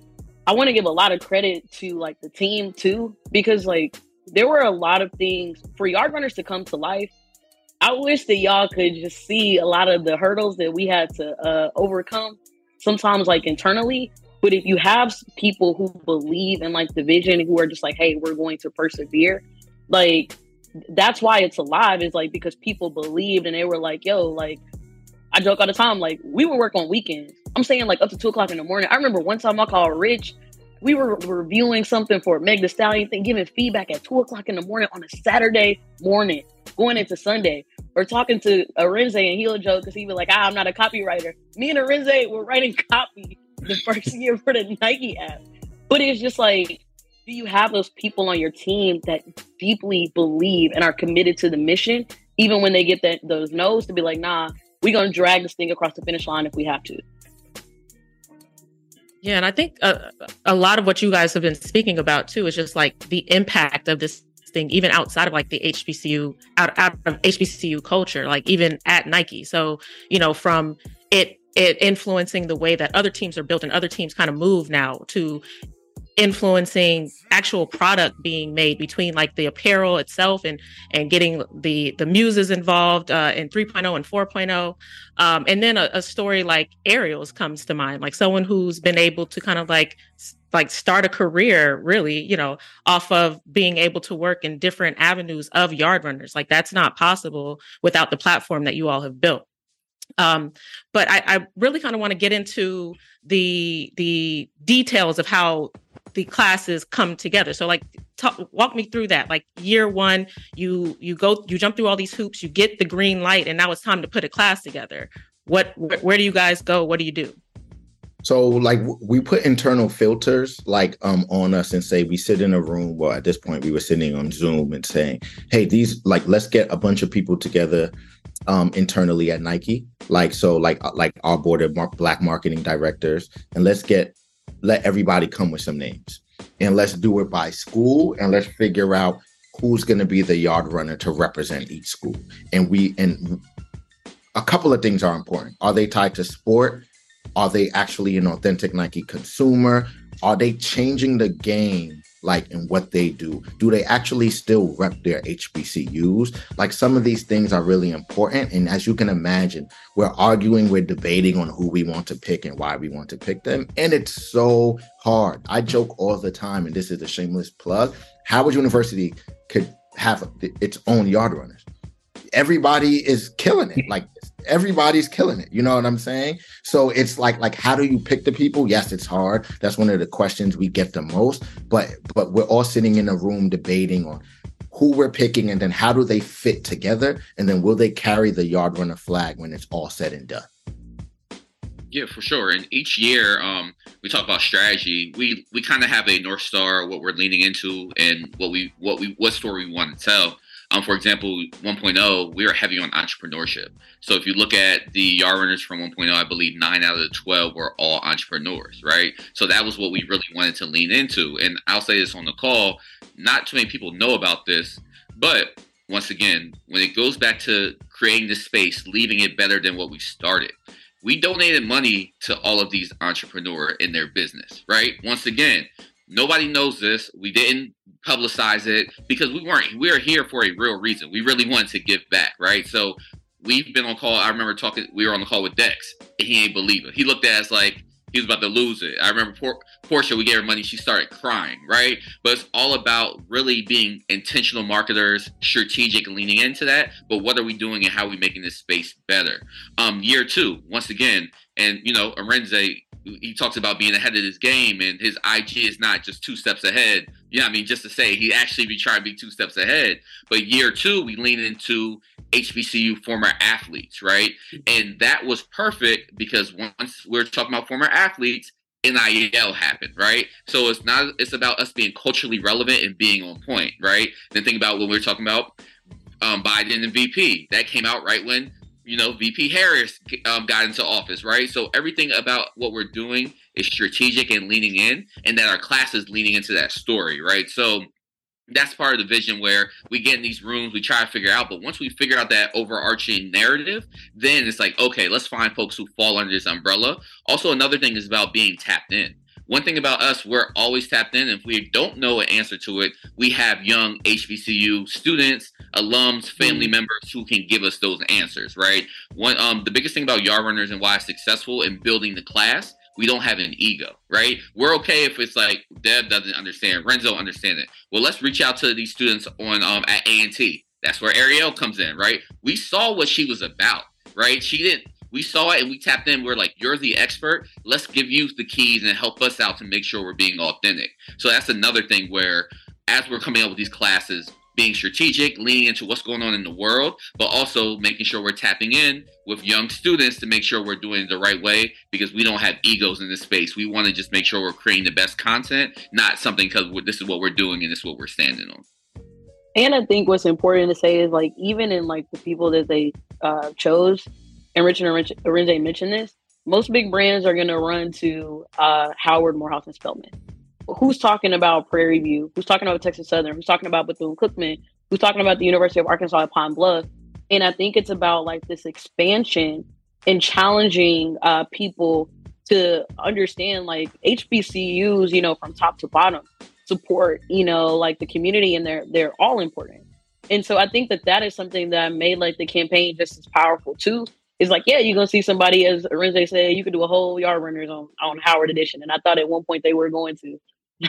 I want to give a lot of credit to like the team too, because like, there were a lot of things for Yard Runners to come to life. I wish that y'all could just see a lot of the hurdles that we had to uh, overcome, sometimes like internally. But if you have people who believe in like the vision, who are just like, hey, we're going to persevere, like that's why it's alive, is like because people believed and they were like, yo, like I joke all the time, like we would work on weekends. I'm saying like up to two o'clock in the morning. I remember one time I called Rich. We were reviewing something for Meg Thee Stallion thing, giving feedback at two o'clock in the morning on a Saturday morning, going into Sunday, or talking to Arinze and he'll joke because he was like, ah, I'm not a copywriter. Me and Arinze were writing copy the first year for the Nike app. But it's just like, do you have those people on your team that deeply believe and are committed to the mission, even when they get that those no's, to be like, nah, we're going to drag this thing across the finish line if we have to. Yeah, and I think uh, a lot of what you guys have been speaking about too is just like the impact of this thing even outside of like the H B C U, out, out of H B C U culture, like even at Nike. So, you know, from it, it influencing the way that other teams are built and other teams kind of move now to influencing actual product being made between like the apparel itself and and getting the the muses involved uh, in three point oh and four point oh. Um, and then a, a story like Ariel's comes to mind, like someone who's been able to kind of like like start a career really, you know, off of being able to work in different avenues of yard runners. Like that's not possible without the platform that you all have built. Um, but I, I really kind of want to get into the the details of how the classes come together. So like talk, walk me through that. Like year one, you you go you jump through all these hoops, you get the green light, and now it's time to put a class together. What wh- where do you guys go? What do you do? So like we put internal filters like um on us and say we sit in a room. Well, at this point we were sitting on Zoom and saying, hey, these like let's get a bunch of people together um internally at Nike. Like so like like our board of mar- black marketing directors, and let's get let everybody come with some names, and let's do it by school, and let's figure out who's going to be the yard runner to represent each school. And we and a couple of things are important. Are they tied to sport? Are they actually an authentic Nike consumer? Are they changing the game, like in what they do? Do they actually still rep their H B C Us? Like some of these things are really important. And as you can imagine, we're arguing, we're debating on who we want to pick and why we want to pick them. And it's so hard. I joke all the time, and this is a shameless plug. Howard University could have its own yard runners. Everybody is killing it. Like everybody's killing it. You know what I'm saying? So it's like, like, how do you pick the people? Yes, it's hard. That's one of the questions we get the most, but, but we're all sitting in a room debating on who we're picking, and then how do they fit together? And then will they carry the yard runner flag when it's all said and done? Yeah, for sure. And each year, um, we talk about strategy. We we kind of have a North Star, what we're leaning into, and what we what we what story we want to tell. Um, for example, one point oh, we are heavy on entrepreneurship. So if you look at the yard runners from one point oh, I believe nine out of the twelve were all entrepreneurs, right? So that was what we really wanted to lean into. And I'll say this on the call, not too many people know about this, but once again, when it goes back to creating this space, leaving it better than what we started, we donated money to all of these entrepreneurs in their business, right? Once again, nobody knows this. We didn't publicize it because we weren't, we were here for a real reason. We really wanted to give back, right? So we've been on call. I remember talking, we were on the call with Dex, and he ain't believe it. He looked at us like he was about to lose it. I remember Por- Portia, we gave her money, she started crying, right? But it's all about really being intentional marketers, strategic, leaning into that. But what are we doing and how are we making this space better? Um, year two, once again, and you know, Arinze, he talks about being ahead of this game, and his I G is not just two steps ahead. You know what I mean? Just to say, he actually be trying to be two steps ahead. But year two, we lean into H B C U former athletes, right? And that was perfect because once we're talking about former athletes, N I L happened, right? So it's not, it's about us being culturally relevant and being on point, right? Then think about when we were talking about um, Biden and V P. That came out right when, you know, V P Harris um, got into office, right? So everything about what we're doing is strategic and leaning in, and that our class is leaning into that story, right? So that's part of the vision where we get in these rooms, we try to figure out, but once we figure out that overarching narrative, then it's like, okay, let's find folks who fall under this umbrella. Also, another thing is about being tapped in. One thing about us, we're always tapped in. If we don't know an answer to it, we have young H B C U students, alums, family members who can give us those answers, right? One, um, the biggest thing about Yard Runners and why it's successful in building the class, we don't have an ego, right? We're okay if it's like Deb doesn't understand, Renzo understand it. Well, let's reach out to these students on um, at A and T. That's where Ariel comes in, right? We saw what she was about, right? She didn't. We saw it and we tapped in. We're like, you're the expert. Let's give you the keys and help us out to make sure we're being authentic. So that's another thing where as we're coming up with these classes, being strategic, leaning into what's going on in the world, but also making sure we're tapping in with young students to make sure we're doing it the right way, because we don't have egos in this space. We want to just make sure we're creating the best content, not something because this is what we're doing and this is what we're standing on. And I think what's important to say is, like, even in like the people that they uh, chose, and Rich and Arinze mentioned this, most big brands are going to run to uh, Howard, Morehouse, and Spelman. who's talking about Prairie View? Who's talking about Texas Southern? Who's talking about Bethune-Cookman? Who's talking about the University of Arkansas at Pine Bluff? And I think it's about like this expansion and challenging uh, people to understand like H B C Us, you know, from top to bottom, support, you know, like the community, and they're they're all important. And so I think that that is something that made like the campaign just as powerful too. Is like, yeah, you're gonna see somebody, as Arinze said, you could do a whole Yard Runners on on Howard Edition, and I thought at one point they were going to.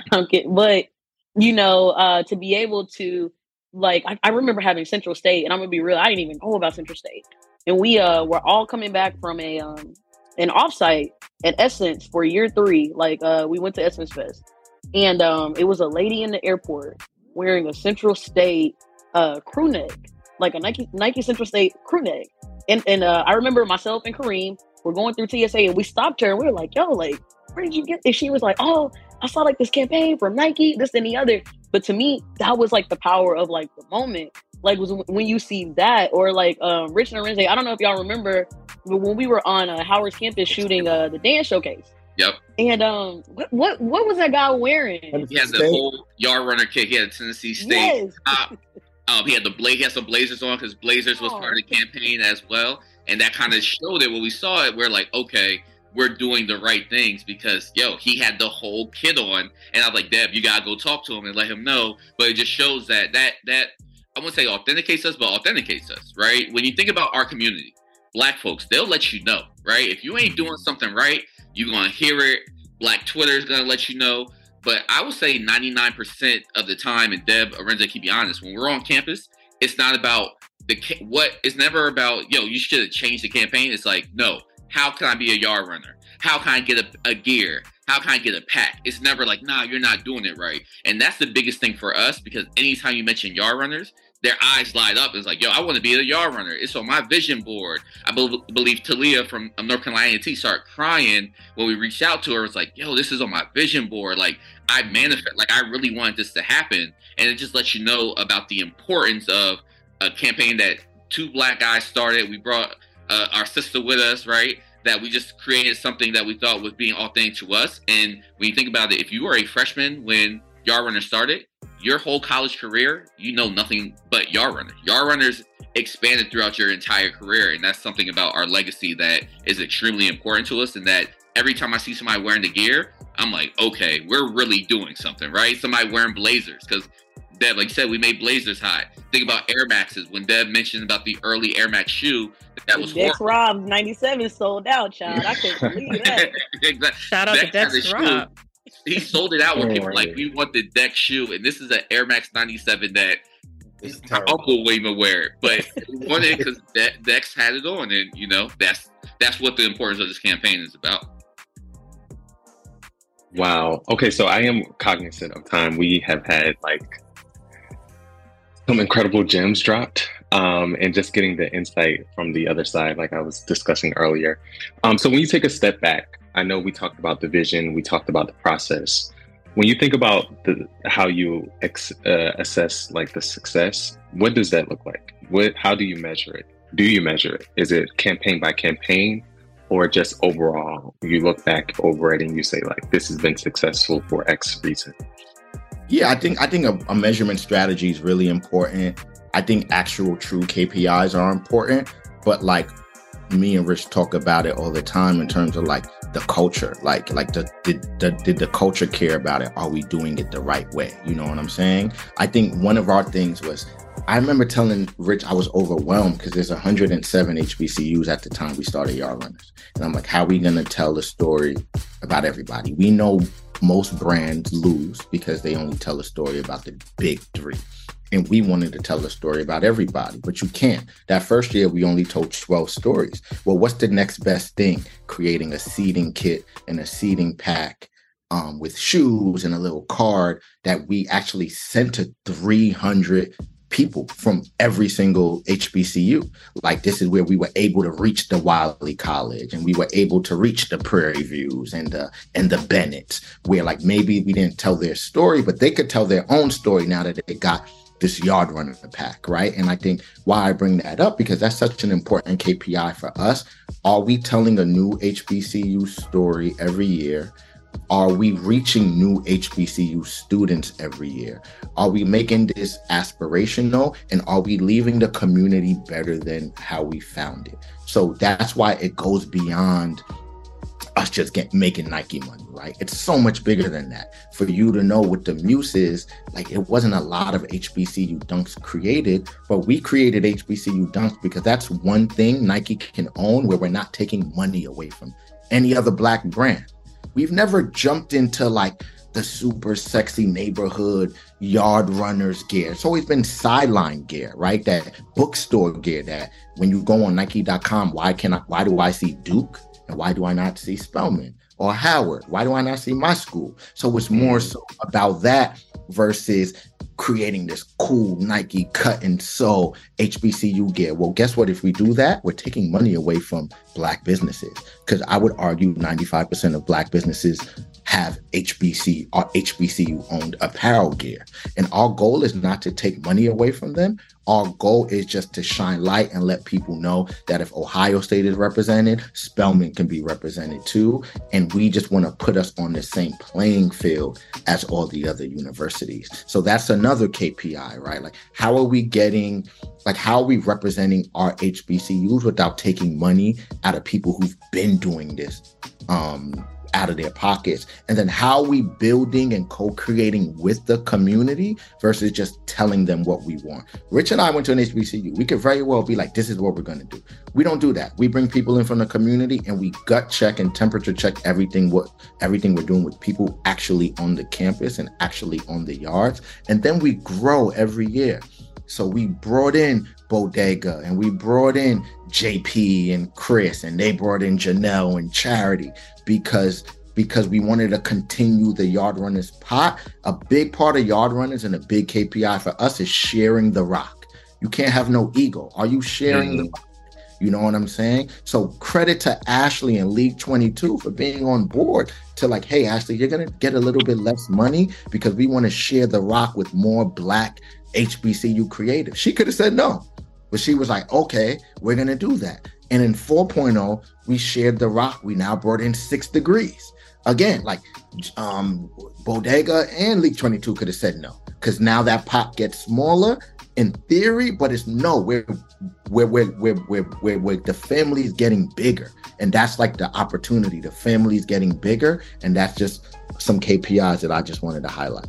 But you know, uh, to be able to like, I, I remember having Central State, and I'm gonna be real, I didn't even know about Central State, and we uh were all coming back from a um an offsite at Essence for year three. Like, uh, we went to Essence Fest, and um, it was a lady in the airport wearing a Central State uh crew neck, like a Nike Nike Central State crew neck. And and uh, I remember myself and Kareem were going through T S A, and we stopped her and we were like, yo, like, where did you get this? She was like, oh, I saw like this campaign from Nike, this and the other. But to me, that was like the power of like the moment. Like, was when you see that, or like um, Rich and Arinze, I don't know if y'all remember, but when we were on uh, Howard's campus shooting uh, the dance showcase. Yep. And um, what, what what was that guy wearing? He had the whole Yard Runner kit. He had a Tennessee State. Yes. Uh, Um, he had the bla- he had some Blazers on, because Blazers was Oh. part of the campaign as well, and that kind of showed it. When we saw it, we're like, okay, we're doing the right things, because yo, he had the whole kit on, and I was like, Deb, you gotta go talk to him and let him know. But it just shows that that that I wouldn't say authenticates us, but authenticates us, right? When you think about our community, Black folks, they'll let you know, right? If you ain't doing something right, you're gonna hear it. Black Twitter is gonna let you know. But I would say ninety-nine percent of the time, and Deb, Arinze, keep me honest, when we're on campus, it's not about the ca- what. It's never about, yo, you should have changed the campaign. It's like, no, how can I be a Yard Runner? How can I get a, a gear? How can I get a pack? It's never like, nah, you're not doing it right. And that's the biggest thing for us, because anytime you mention Yard Runners, their eyes light up. It's like, yo, I want to be a Yard Runner. It's on my vision board. I be- believe Talia from North Carolina A and T started crying when we reached out to her. It's like, yo, this is on my vision board. Like, I manifest, like, I really wanted this to happen. And it just lets you know about the importance of a campaign that two Black guys started. We brought uh, our sister with us, right? That we just created something that we thought was being authentic to us. And when you think about it, if you were a freshman when Yard Runner started, your whole college career, you know nothing but Yard Runner. Yard Runners expanded throughout your entire career, and that's something about our legacy that is extremely important to us, and that every time I see somebody wearing the gear, I'm like, okay, we're really doing something, right? Somebody wearing Blazers, because Deb, like you said, we made Blazers hot. Think about Air Maxes. When Deb mentioned about the early Air Max shoe, that was Dex horrible. Rob ninety-seven sold out, child. I couldn't believe that. Exactly. Shout out to Dex had Dex a shoe. Rob. He sold it out when Oh, people were like, yeah. we want the Dex shoe, and this is an Air Max ninety-seven that It's my terrible. uncle will even wear it, but we wanted it because De- Dex had it on, and you know that's that's what the importance of this campaign is about. Wow. Okay, so I am cognizant of time. We have had like some incredible gems dropped, um, and just getting the insight from the other side, like I was discussing earlier. Um, so when you take a step back, I know we talked about the vision, we talked about the process. When you think about the how you ex- uh, assess like the success, what does that look like? What? How do you measure it? Do you measure it? Is it campaign by campaign, or just overall? You look back over it and you say like, this has been successful for X reason. Yeah, I think I think a, a measurement strategy is really important. I think actual true K P Is are important, but like me and Rich talk about it all the time in terms of like the culture, like like the did the did the culture care about it? Are we doing it the right way? You know what I'm saying? I think one of our things was, I remember telling Rich I was overwhelmed because there's one hundred seven H B C Us at the time we started Yard Runners, and I'm like, how are we gonna tell the story about everybody? We know most brands lose because they only tell a story about the big three. And we wanted to tell a story about everybody, but you can't. That first year, we only told twelve stories. Well, what's the next best thing? Creating a seating kit and a seating pack um, with shoes and a little card that we actually sent to three hundred people from every single H B C U. Like, this is where we were able to reach the Wiley College, and we were able to reach the Prairie Views and the and the Bennetts, where like maybe we didn't tell their story, but they could tell their own story now that they got this Yard Runner pack, right? And I think why I bring that up, because that's such an important K P I for us. Are we telling a new H B C U story every year? Are we reaching new H B C U students every year? Are we making this aspirational? And are we leaving the community better than how we found it? So that's why it goes beyond us just get making Nike money, right? It's so much bigger than that. For you to know what the Muse is, like, it wasn't a lot of H B C U dunks created, but we created H B C U dunks because that's one thing Nike can own where we're not taking money away from any other Black brand. We've never jumped into like the super sexy neighborhood yard runners gear. It's always been sideline gear, right? That bookstore gear that when you go on Nike dot com, why can I, why do I see Duke? And why do I not see Spelman or Howard? Why do I not see my school? So it's more so about that versus creating this cool Nike cut and sew H B C U gear. Well, guess what? If we do that, we're taking money away from Black businesses, because I would argue ninety-five percent of Black businesses have H B C or H B C U owned apparel gear. And our goal is not to take money away from them. Our goal is just to shine light and let people know that if Ohio State is represented, Spelman can be represented too. And we just want to put us on the same playing field as all the other universities. So that's another K P I, right? Like, how are we getting, like, how are we representing our H B C Us without taking money out of people who've been doing this um, out of their pockets? And then how are we building and co-creating with the community versus just telling them what we want? Rich and I went to an H B C U. We could very well be like, this is what we're going to do. We don't do that. We bring people in from the community and we gut check and temperature check everything, what everything we're doing with people actually on the campus and actually on the yards. And then we grow every year. So we brought in Bodega and we brought in J P and Chris, and they brought in Janelle and Charity because because we wanted to continue the Yard Runners pot. A big part of Yard Runners and a big K P I for us is sharing the rock. You can't have no ego. Are you sharing mm-hmm. the rock? You know what I'm saying? So credit to Ashley and League twenty-two for being on board to like, hey, Ashley, you're going to get a little bit less money because we want to share the rock with more Black H B C U creatives. She could have said no, but she was like, okay, we're going to do that. And in four point oh, we shared the rock. We now brought in Six Degrees. Again, like um, Bodega and League twenty-two could have said no, because now that pot gets smaller in theory, but it's no, we're we're we're we're we're, we're, we're the family is getting bigger, and that's like the opportunity. The family is getting bigger, and that's just some K P Is that I just wanted to highlight.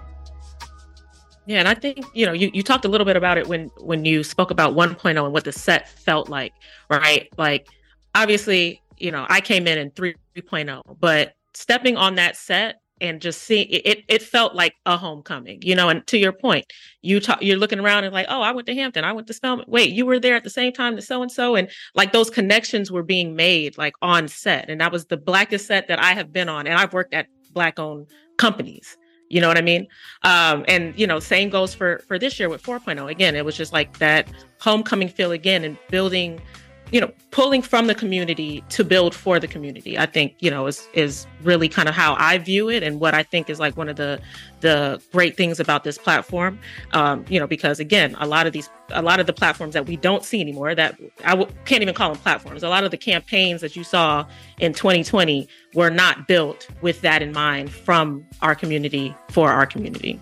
Yeah, and I think, you know, you, you talked a little bit about it when when you spoke about one point oh and what the set felt like, right? Like, obviously, you know, I came in in three point oh, but stepping on that set and just seeing it, it felt like a homecoming, you know. And to your point, you talk, you're looking around and like, oh, I went to Hampton, I went to Spelman. Wait, you were there at the same time as so and so, and like those connections were being made like on set, and that was the Blackest set that I have been on, and I've worked at Black-owned companies. You know what I mean? Um, and, you know, same goes for, for this year with four point oh. Again, it was just like that homecoming feel again, and building, you know, pulling from the community to build for the community, I think, you know, is is really kind of how I view it, and what I think is like one of the the great things about this platform. Um, you know, because again, a lot of these, a lot of the platforms that we don't see anymore, that I w- can't even call them platforms. A lot of the campaigns that you saw in twenty twenty were not built with that in mind, from our community for our community.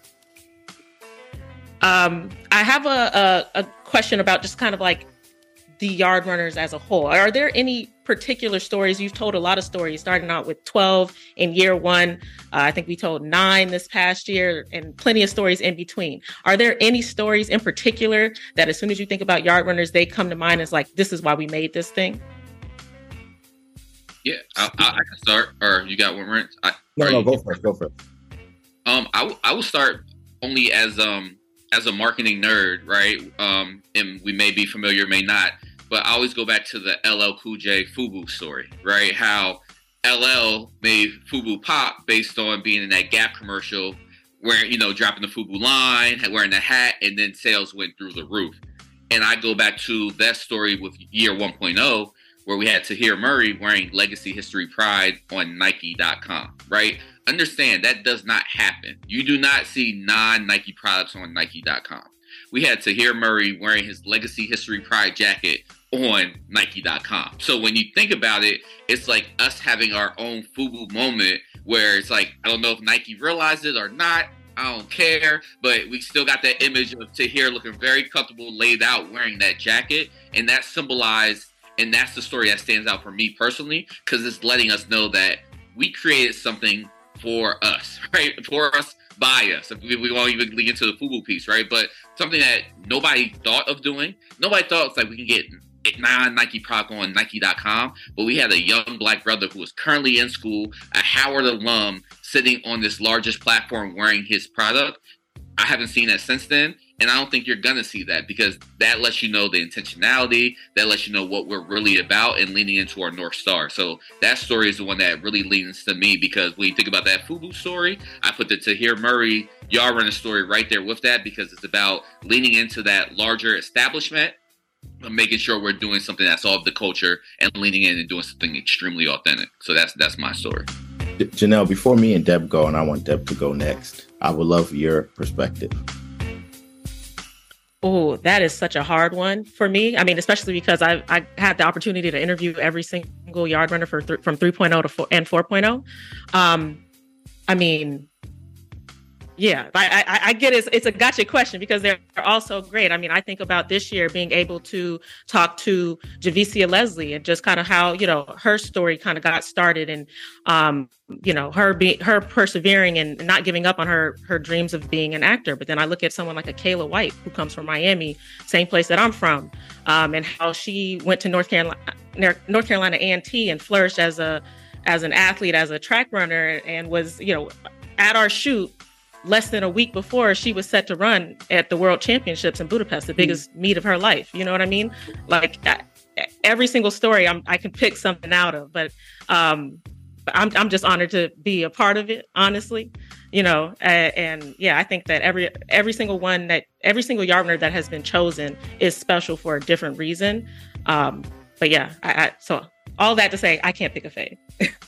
Um, I have a, a, a question about just kind of like the Yard Runners as a whole. Are there any particular stories? You've told a lot of stories, starting out with twelve in year one. Uh, I think we told nine this past year, and plenty of stories in between. Are there any stories in particular that as soon as you think about Yard Runners, they come to mind as like, this is why we made this thing? Yeah, I, I, I can start. Or you got one, Rent? I, no, no, you, go first. Go first. Um, I, w- I will start only as um as a marketing nerd, right? Um, and we may be familiar, may not, but I always go back to the L L Cool J FUBU story, right? How L L made FUBU pop based on being in that Gap commercial, where, you know, dropping the FUBU line, wearing the hat, and then sales went through the roof. And I go back to that story with year one point oh, where we had Tahir Murray wearing Legacy History Pride on Nike dot com, right? Understand, that does not happen. You do not see non-Nike products on Nike dot com. We had Tahir Murray wearing his Legacy History Pride jacket on Nike dot com. So when you think about it, it's like us having our own FUBU moment where it's like, I don't know if Nike realized it or not. I don't care, but we still got that image of Tahir looking very comfortable, laid out, wearing that jacket, and that symbolized, and that's the story that stands out for me personally, because it's letting us know that we created something for us, right? For us, by us. We, we won't even lead into the FUBU piece, right? But something that nobody thought of doing. Nobody thought it's like we can get non-Nike product on Nike dot com, but we had a young black brother who was currently in school, a Howard alum, sitting on this largest platform wearing his product. I haven't seen that since then, and I don't think you're gonna see that, because that lets you know the intentionality, that lets you know what we're really about and leaning into our North Star. So that story is the one that really leans to me, because when you think about that FUBU story, I put the Tahir Murray Yard Runner story right there with that, because it's about leaning into that larger establishment, but making sure we're doing something that's all of the culture and leaning in and doing something extremely authentic. So that's that's my story. J- Janelle, before me and Deb go, and I want Deb to go next, I would love your perspective. Oh, that is such a hard one for me. I mean, especially because I I had the opportunity to interview every single yard runner for th- from three point oh to four, and four point oh. Um, I mean, yeah, I, I, I get it. It's, it's a gotcha question, because they're all so great. I mean, I think about this year being able to talk to Javicia Leslie and just kind of how, you know, her story kind of got started, and, um, you know, her being her persevering and not giving up on her her dreams of being an actor. But then I look at someone like a Kayla White, who comes from Miami, same place that I'm from, um, and how she went to North Carolina, North Carolina A and T and flourished as a as an athlete, as a track runner, and was, you know, at our shoot less than a week before she was set to run at the World Championships in Budapest, the biggest mm. meet of her life. You know what I mean? Like every single story I'm, I can pick something out of, but um, I'm, I'm just honored to be a part of it, honestly, you know, and, and yeah, I think that every, every single one that every single yard runner that has been chosen is special for a different reason. Um, but yeah, I, I, so all that to say, I can't pick a fave.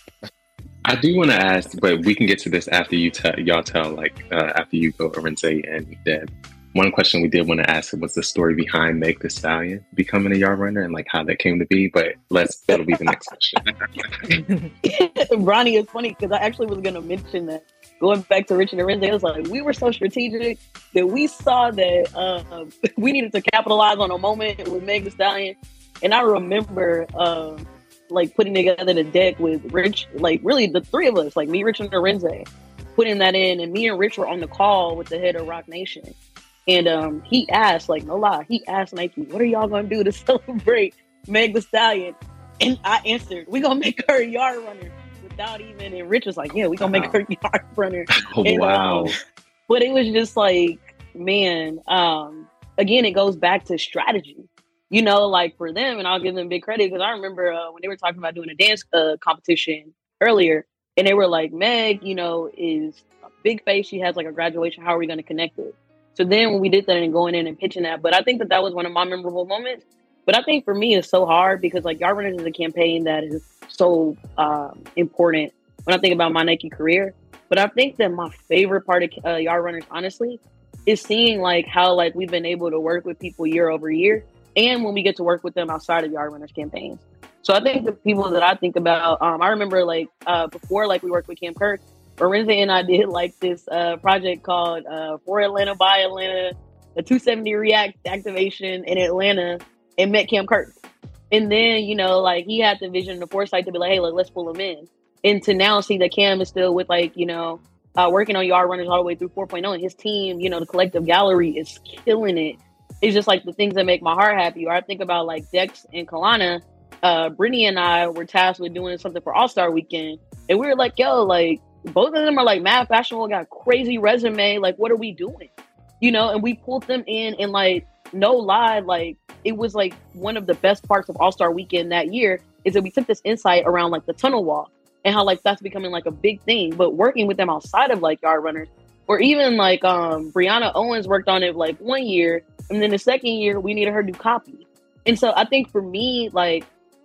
I do want to ask, but we can get to this after you tell y'all tell, like uh, after you go, Arinze and Deb. One question we did want to ask was the story behind Meg Thee Stallion becoming a yard runner and like how that came to be. But let's that'll be the next question. Ronnie, it's funny because I actually was going to mention that. Going back to Rich and Arinze, it was like we were so strategic that we saw that uh, we needed to capitalize on a moment with Meg Thee Stallion, and I remember. Uh, like putting together the deck with Rich, like really the three of us, like me, Rich, and Arinze, putting that in, and me and Rich were on the call with the head of Rock Nation. And um, he asked, like, no lie, he asked Nike, what are y'all going to do to celebrate Meg Thee Stallion? And I answered, we going to make her a yard runner without even, and Rich was like, yeah, we going to make her a yard runner. Oh, and, wow. Um, but it was just like, man, um, again, it goes back to strategy. You know, like for them, and I'll give them big credit because I remember uh, when they were talking about doing a dance uh, competition earlier, and they were like, Meg, you know, is a big face. She has like a graduation. How are we going to connect it? So then when we did that and going in and pitching that, but I think that that was one of my memorable moments. But I think for me, it's so hard because like Yard Runners is a campaign that is so um, important when I think about my Nike career. But I think that my favorite part of uh, Yard Runners, honestly, is seeing like how like we've been able to work with people year over year. And when we get to work with them outside of Yard Runners campaigns. So I think the people that I think about, um, I remember like uh, before, like we worked with Cam Kirk, Arinze and I did like this uh, project called uh, For Atlanta, by Atlanta, a two seventy React activation in Atlanta, and met Cam Kirk. And then, you know, like he had the vision and the foresight to be like, hey, look, let's pull him in. And to now see that Cam is still with like, you know, uh, working on Yard Runners all the way through four point oh, and his team, you know, the collective gallery is killing it. It's just like the things that make my heart happy. Or I think about like Dex and Kalana. Uh, Brittany and I were tasked with doing something for All-Star Weekend. And we were like, yo, like both of them are like mad fashionable, got crazy resume. Like, what are we doing? You know, and we pulled them in and like, no lie, like it was like one of the best parts of All-Star Weekend that year is that we took this insight around like the tunnel walk and how like that's becoming like a big thing. But working with them outside of like Yard Runners, or even like um, Brianna Owens worked on it like one year. And then the second year, we needed her to copy. And so I think for me, like,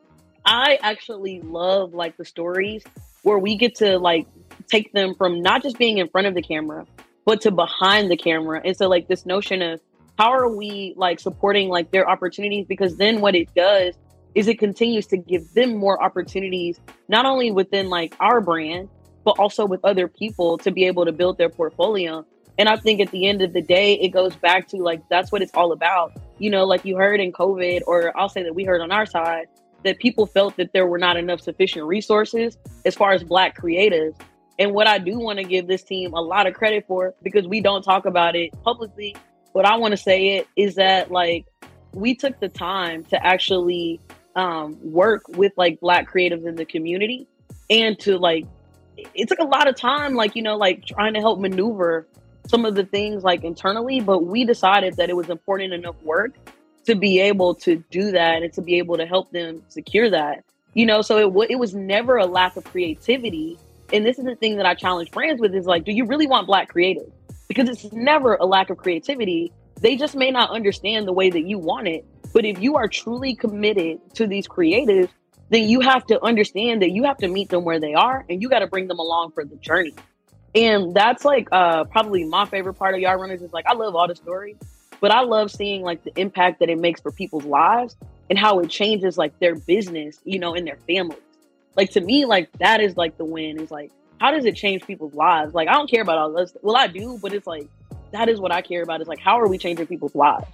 I actually love, like, the stories where we get to, like, take them from not just being in front of the camera, but to behind the camera. And so, like, this notion of how are we like supporting like their opportunities? Because then what it does is it continues to give them more opportunities, not only within like our brand, but also with other people to be able to build their portfolio. And I think at the end of the day, it goes back to like, that's what it's all about. You know, like you heard in COVID, or I'll say that we heard on our side, that people felt that there were not enough sufficient resources as far as Black creatives. And what I do want to give this team a lot of credit for, because we don't talk about it publicly, what I want to say it is that like, we took the time to actually um, work with like Black creatives in the community, and to like, it took a lot of time, like, you know, like trying to help maneuver some of the things like internally, but we decided that it was important enough work to be able to do that and to be able to help them secure that, you know, so it, w- it was never a lack of creativity. And this is the thing that I challenge brands with is like, do you really want Black creatives? Because it's never a lack of creativity. They just may not understand the way that you want it. But if you are truly committed to these creatives, then you have to understand that you have to meet them where they are, and you got to bring them along for the journey. And that's like uh, probably my favorite part of Yard Runners is like, I love all the stories, but I love seeing like the impact that it makes for people's lives and how it changes like their business, you know, and their families. Like to me, like that is like the win, is like, how does it change people's lives? Like, I don't care about all this. Well, I do, but it's like, that is what I care about. Is like, how are we changing people's lives?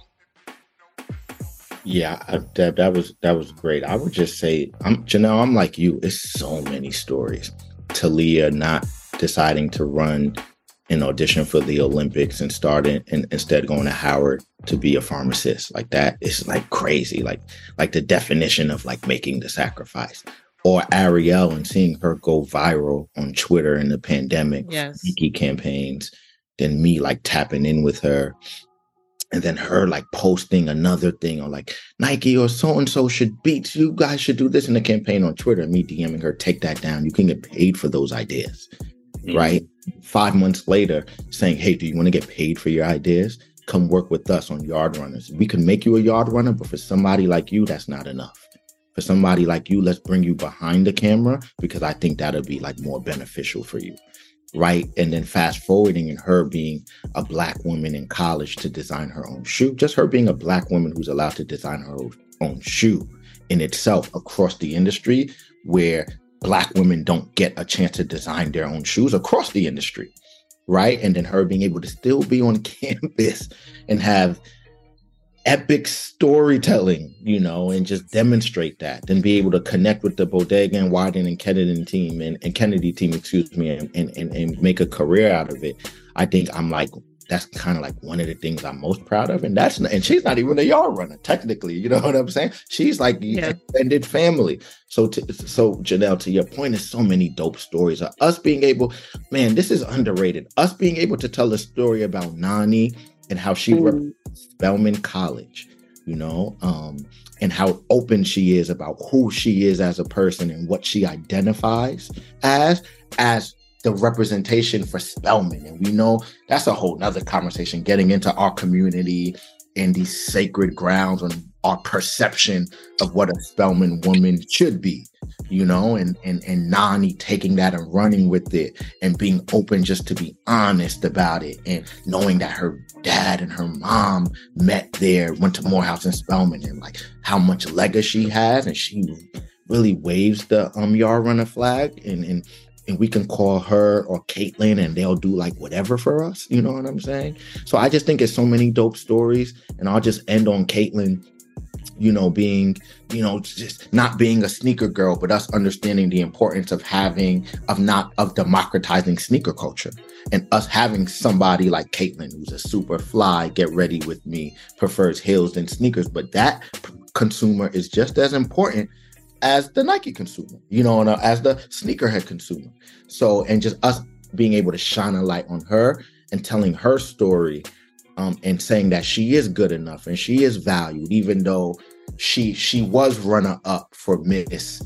Yeah, I, that that was that was great. I would just say, I'm Janelle. I'm like you. It's so many stories. Talia not deciding to run an audition for the Olympics and starting and instead going to Howard to be a pharmacist. Like that is like crazy. Like like the definition of like making the sacrifice. Or Ariel and seeing her go viral on Twitter in the pandemic, yes, Nike campaigns. Then me like tapping in with her. And then her like posting another thing on like Nike or so-and-so should beat, you guys should do this in the campaign on Twitter, and me DMing her, take that down. You can get paid for those ideas, mm-hmm. right? Five months later saying, hey, do you want to get paid for your ideas? Come work with us on Yard Runners. We can make you a Yard Runner, but for somebody like you, that's not enough. For somebody like you, let's bring you behind the camera, because I think that'll be like more beneficial for you. Right. And then fast forwarding and her being a Black woman in college to design her own shoe, just her being a Black woman who's allowed to design her own shoe in itself across the industry, where Black women don't get a chance to design their own shoes across the industry. Right. And then her being able to still be on campus and have epic storytelling, you know, and just demonstrate that, then be able to connect with the Bodega and Wyden and Kennedy team and, and Kennedy team, excuse me, and, and, and make a career out of it. I think I'm like, that's kind of like one of the things I'm most proud of. And that's not, and she's not even a Yard Runner, technically, you know what I'm saying? She's like yeah. extended family. So, to, so Janelle, to your point, there's so many dope stories of us being able, man, this is underrated. Us being able to tell a story about Nani and how she mm. represents Spelman College, you know, um, and how open she is about who she is as a person and what she identifies as, as the representation for Spelman. And we know that's a whole nother conversation, getting into our community and these sacred grounds and our perception of what a Spelman woman should be, you know, and, and, and Nani taking that and running with it and being open just to be honest about it, and knowing that her dad and her mom met there, went to Morehouse and Spelman, and like how much legacy she has. And she really waves the um Yard Runner flag, and, and and we can call her or Caitlin and they'll do like whatever for us. You know what I'm saying? So I just think it's so many dope stories. And I'll just end on Caitlin, you know, being, you know, just not being a sneaker girl, but us understanding the importance of having, of not, of democratizing sneaker culture, and us having somebody like Caitlin, who's a super fly, get ready with me, prefers heels than sneakers. But that p- consumer is just as important as the Nike consumer, you know, and, uh, as the sneakerhead consumer. So, and just us being able to shine a light on her and telling her story, um, and saying that she is good enough and she is valued, even though she she was runner up for Miss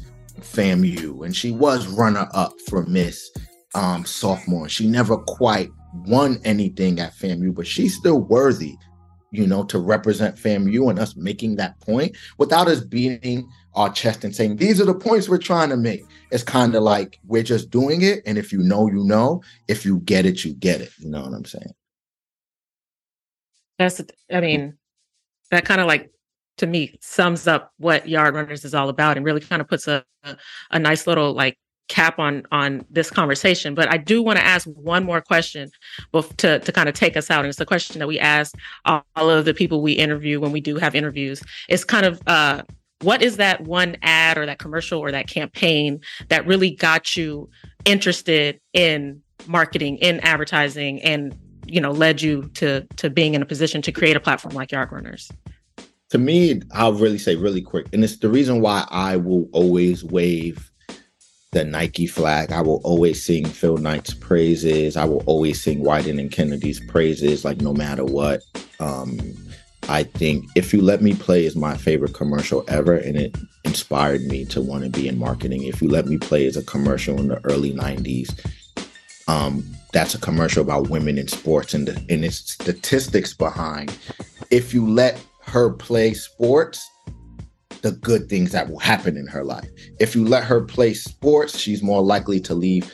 FAMU and she was runner up for Miss um, Sophomore. She never quite won anything at FAMU, but she's still worthy, you know, to represent FAMU, and us making that point without us beating our chest and saying, these are the points we're trying to make. It's kind of like, we're just doing it. And if you know, you know, if you get it, you get it. You know what I'm saying? That's, I mean, that kind of like, to me, sums up what Yard Runners is all about and really kind of puts a, a, a nice little like cap on on this conversation. But I do want to ask one more question bef- to, to kind of take us out. And it's a question that we ask all, all of the people we interview when we do have interviews. It's kind of, uh, what is that one ad or that commercial or that campaign that really got you interested in marketing, in advertising, and, you know, led you to to being in a position to create a platform like Yard Runners? To me, I'll really say really quick, and it's the reason why I will always wave the Nike flag. I will always sing Phil Knight's praises. I will always sing Wyden and Kennedy's praises, like no matter what. Um, I think If You Let Me Play is my favorite commercial ever, and it inspired me to want to be in marketing. If You Let Me Play is a commercial in the early nineties. Um, that's a commercial about women in sports, and, the, and its statistics behind if you let her play sports, the good things that will happen in her life. If you let her play sports, she's more likely to leave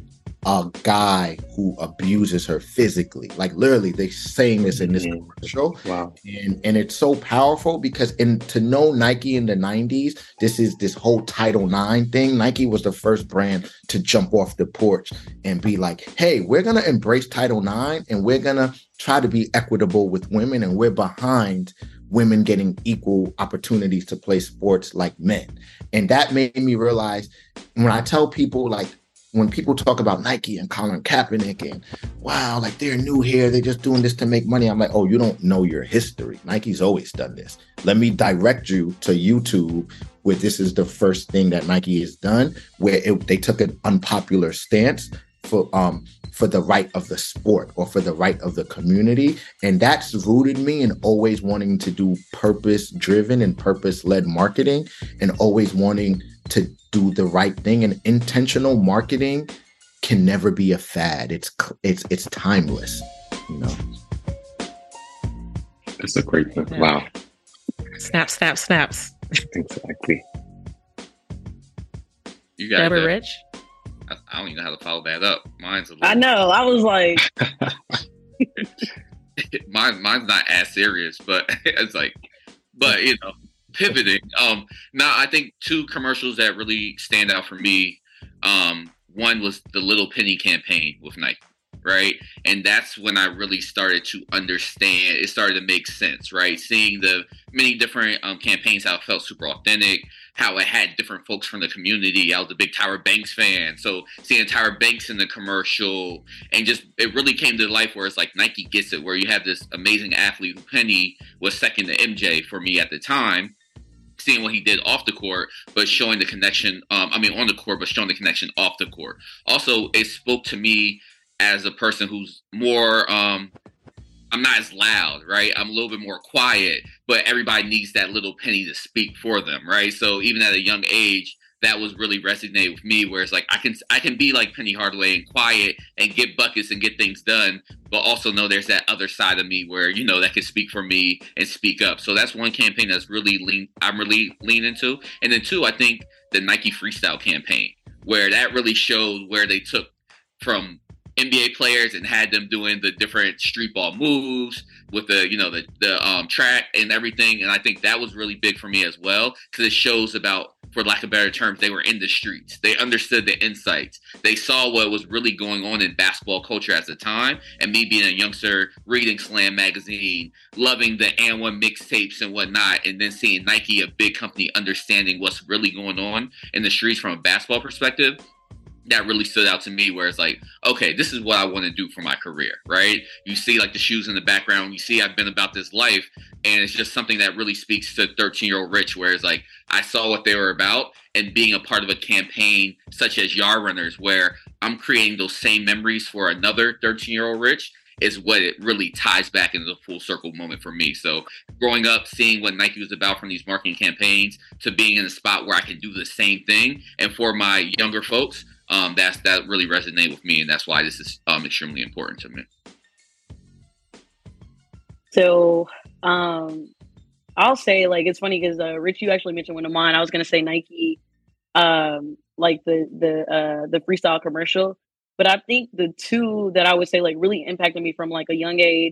a guy who abuses her physically. Like literally, they're saying this in this Mm-hmm. commercial. Wow. And and it's so powerful because in to know Nike in the nineties, this is this whole Title nine thing. Nike was the first brand to jump off the porch and be like, hey, we're gonna embrace Title nine and we're gonna try to be equitable with women, and we're behind women getting equal opportunities to play sports like men. And that made me realize when I tell people, like, when people talk about Nike and Colin Kaepernick and wow, like they're new here, they're just doing this to make money. I'm like, oh, you don't know your history. Nike's always done this. Let me direct you to YouTube, where this is the first thing that Nike has done, where it, they took an unpopular stance for um for the right of the sport or for the right of the community. And that's rooted me in always wanting to do purpose-driven and purpose-led marketing, and always wanting to do the right thing. And intentional marketing can never be a fad. It's it's it's timeless, you know. That's a great thing. Wow. Snap, snap, snaps. Exactly. You got Deborah that. Rich? I, I don't even know how to follow that up. Mine's a little, I know. I was like, mine, mine's not as serious, but it's like, but you know, pivoting. Um, now I think two commercials that really stand out for me. Um, one was the Little Penny campaign with Nike, right? And that's when I really started to understand. It started to make sense, right? Seeing the many different um, campaigns, how it felt super authentic, how it had different folks from the community. I was a big Tyra Banks fan, so seeing Tyra Banks in the commercial, and just it really came to life where it's like Nike gets it, where you have this amazing athlete who Penny was second to M J for me at the time, seeing what he did off the court, but showing the connection, um, I mean on the court, but showing the connection off the court. Also, it spoke to me as a person who's more, um, I'm not as loud, right? I'm a little bit more quiet, but everybody needs that little penny to speak for them, right? So even at a young age, that was really resonated with me, where it's like, I can I can be like Penny Hardaway and quiet and get buckets and get things done, but also know there's that other side of me where, you know, that can speak for me and speak up. So that's one campaign that's really lean, I'm really lean into. And then two, I think the Nike Freestyle campaign, where that really showed where they took from N B A players and had them doing the different street ball moves with the, you know, the, the um, track and everything. And I think that was really big for me as well, because it shows about, for lack of better terms, they were in the streets. They understood the insights. They saw what was really going on in basketball culture at the time. And me being a youngster, reading Slam magazine, loving the and one mixtapes and whatnot, and then seeing Nike, a big company, understanding what's really going on in the streets from a basketball perspective, that really stood out to me, where it's like, okay, this is what I want to do for my career, right? You see like the shoes in the background, you see I've been about this life, and it's just something that really speaks to thirteen-year-old Rich, where it's like, I saw what they were about, and being a part of a campaign such as Yard Runners, where I'm creating those same memories for another thirteen-year-old Rich, is what it really ties back into the full circle moment for me. So growing up, seeing what Nike was about from these marketing campaigns to being in a spot where I can do the same thing. And for my younger folks, Um, that's that really resonated with me, and that's why this is um, extremely important to me. so um, I'll say, like, it's funny because uh, Rich, you actually mentioned one of mine. I was going to say Nike, um, like the the uh, the freestyle commercial, but I think the two that I would say like really impacted me from like a young age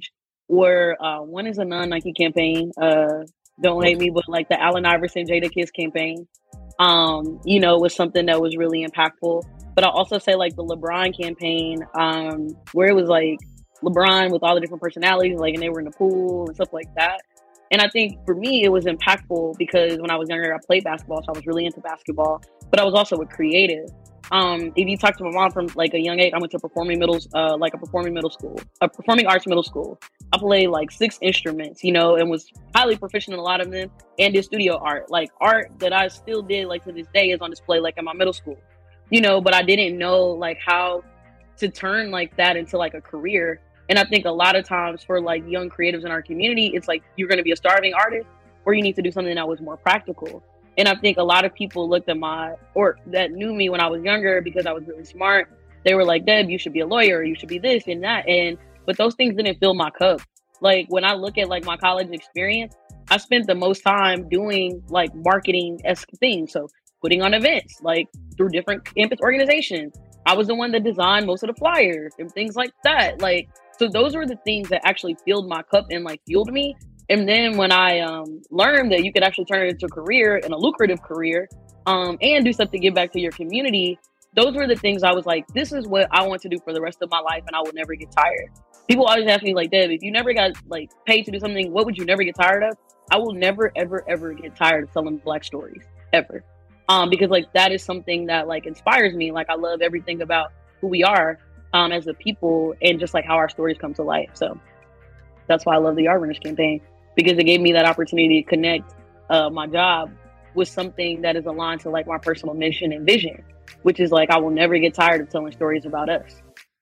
were uh, one is a non-Nike campaign. Uh, don't hate me, but like the Allen Iverson Jadakiss campaign, um, you know, was something that was really impactful. But I'll also say like the LeBron campaign, um, where it was like LeBron with all the different personalities, like, and they were in the pool and stuff like that. And I think for me, it was impactful because when I was younger, I played basketball, so I was really into basketball, but I was also a creative. Um, if you talk to my mom from like a young age, I went to performing middle, uh, like a performing middle school, a performing arts middle school. I played like six instruments, you know, and was highly proficient in a lot of them, and did studio art, like art that I still did, like to this day, is on display, like in my middle school, you know. But I didn't know like how to turn like that into like a career. And I think a lot of times for like young creatives in our community, it's like you're going to be a starving artist, or you need to do something that was more practical. And I think a lot of people looked at my, or that knew me when I was younger because I was really smart. They were like, Deb, you should be a lawyer, you should be this and that. And, but those things didn't fill my cup. Like when I look at like my college experience, I spent the most time doing like marketing-esque things. So putting on events, like through different campus organizations. I was the one that designed most of the flyers and things like that. Like, so those were the things that actually filled my cup and like fueled me. And then when I um, learned that you could actually turn it into a career and a lucrative career, um, and do something to give back to your community, those were the things I was like, this is what I want to do for the rest of my life, and I will never get tired. People always ask me like, Deb, if you never got like paid to do something, what would you never get tired of? I will never, ever, ever get tired of telling Black stories, ever. Um, because like that is something that like inspires me. Like I love everything about who we are um, as a people, and just like how our stories come to life. So that's why I love the Yard Runners campaign, because it gave me that opportunity to connect uh, my job with something that is aligned to like my personal mission and vision, which is like, I will never get tired of telling stories about us.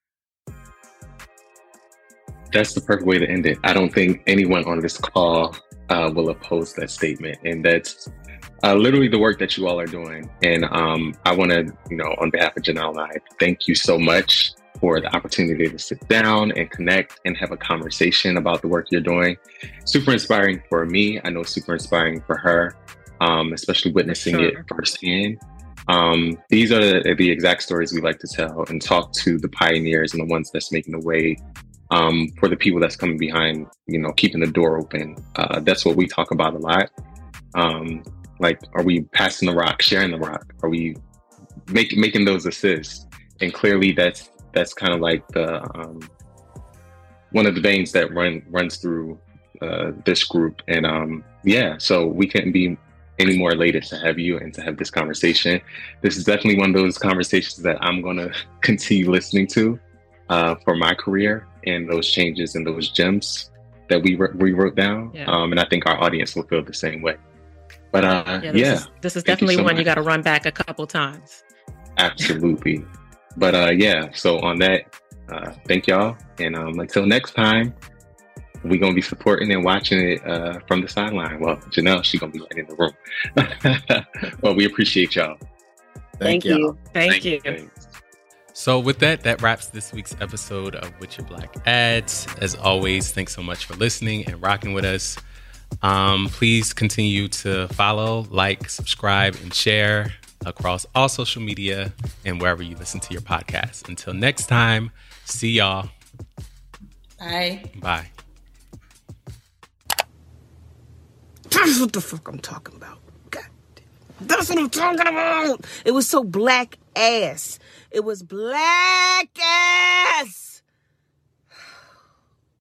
That's the perfect way to end it. I don't think anyone on this call uh, will oppose that statement. And that's uh, literally the work that you all are doing. And um, I want to, you know, on behalf of Janelle and I, thank you so much for the opportunity to sit down and connect and have a conversation about the work you're doing. Super inspiring for me. I know super inspiring for her, um, especially witnessing sure. it firsthand. Um, these are the, the exact stories we like to tell and talk to the pioneers and the ones that's making the way um, for the people that's coming behind, you know, keeping the door open. Uh, that's what we talk about a lot. Um, like, are we passing the rock, sharing the rock? Are we make, making those assists? And clearly that's that's kind of like the um, one of the veins that run runs through uh, this group. And um, yeah, so we couldn't be any more elated to have you and to have this conversation. This is definitely one of those conversations that I'm going to continue listening to uh, for my career, and those changes and those gems that we, we wrote down. Yeah. Um, and I think our audience will feel the same way. But uh, yeah, this yeah. is, this is definitely you so one much. You got to run back a couple times. Absolutely. But uh, yeah, so on that, uh, thank y'all. And um, until next time, we're going to be supporting and watching it uh, from the sideline. Well, Janelle, she's going to be right in the room. Well, we appreciate y'all. Thank, thank you. you. Thank, thank you. you. So with that, that wraps this week's episode of With Your Black Ads. As always, thanks so much for listening and rocking with us. Um, please continue to follow, like, subscribe, and share across all social media and wherever you listen to your podcast. Until next time, see y'all. Bye. Bye. That's what the fuck I'm talking about. God, that's what I'm talking about. It was so black ass. It was black ass.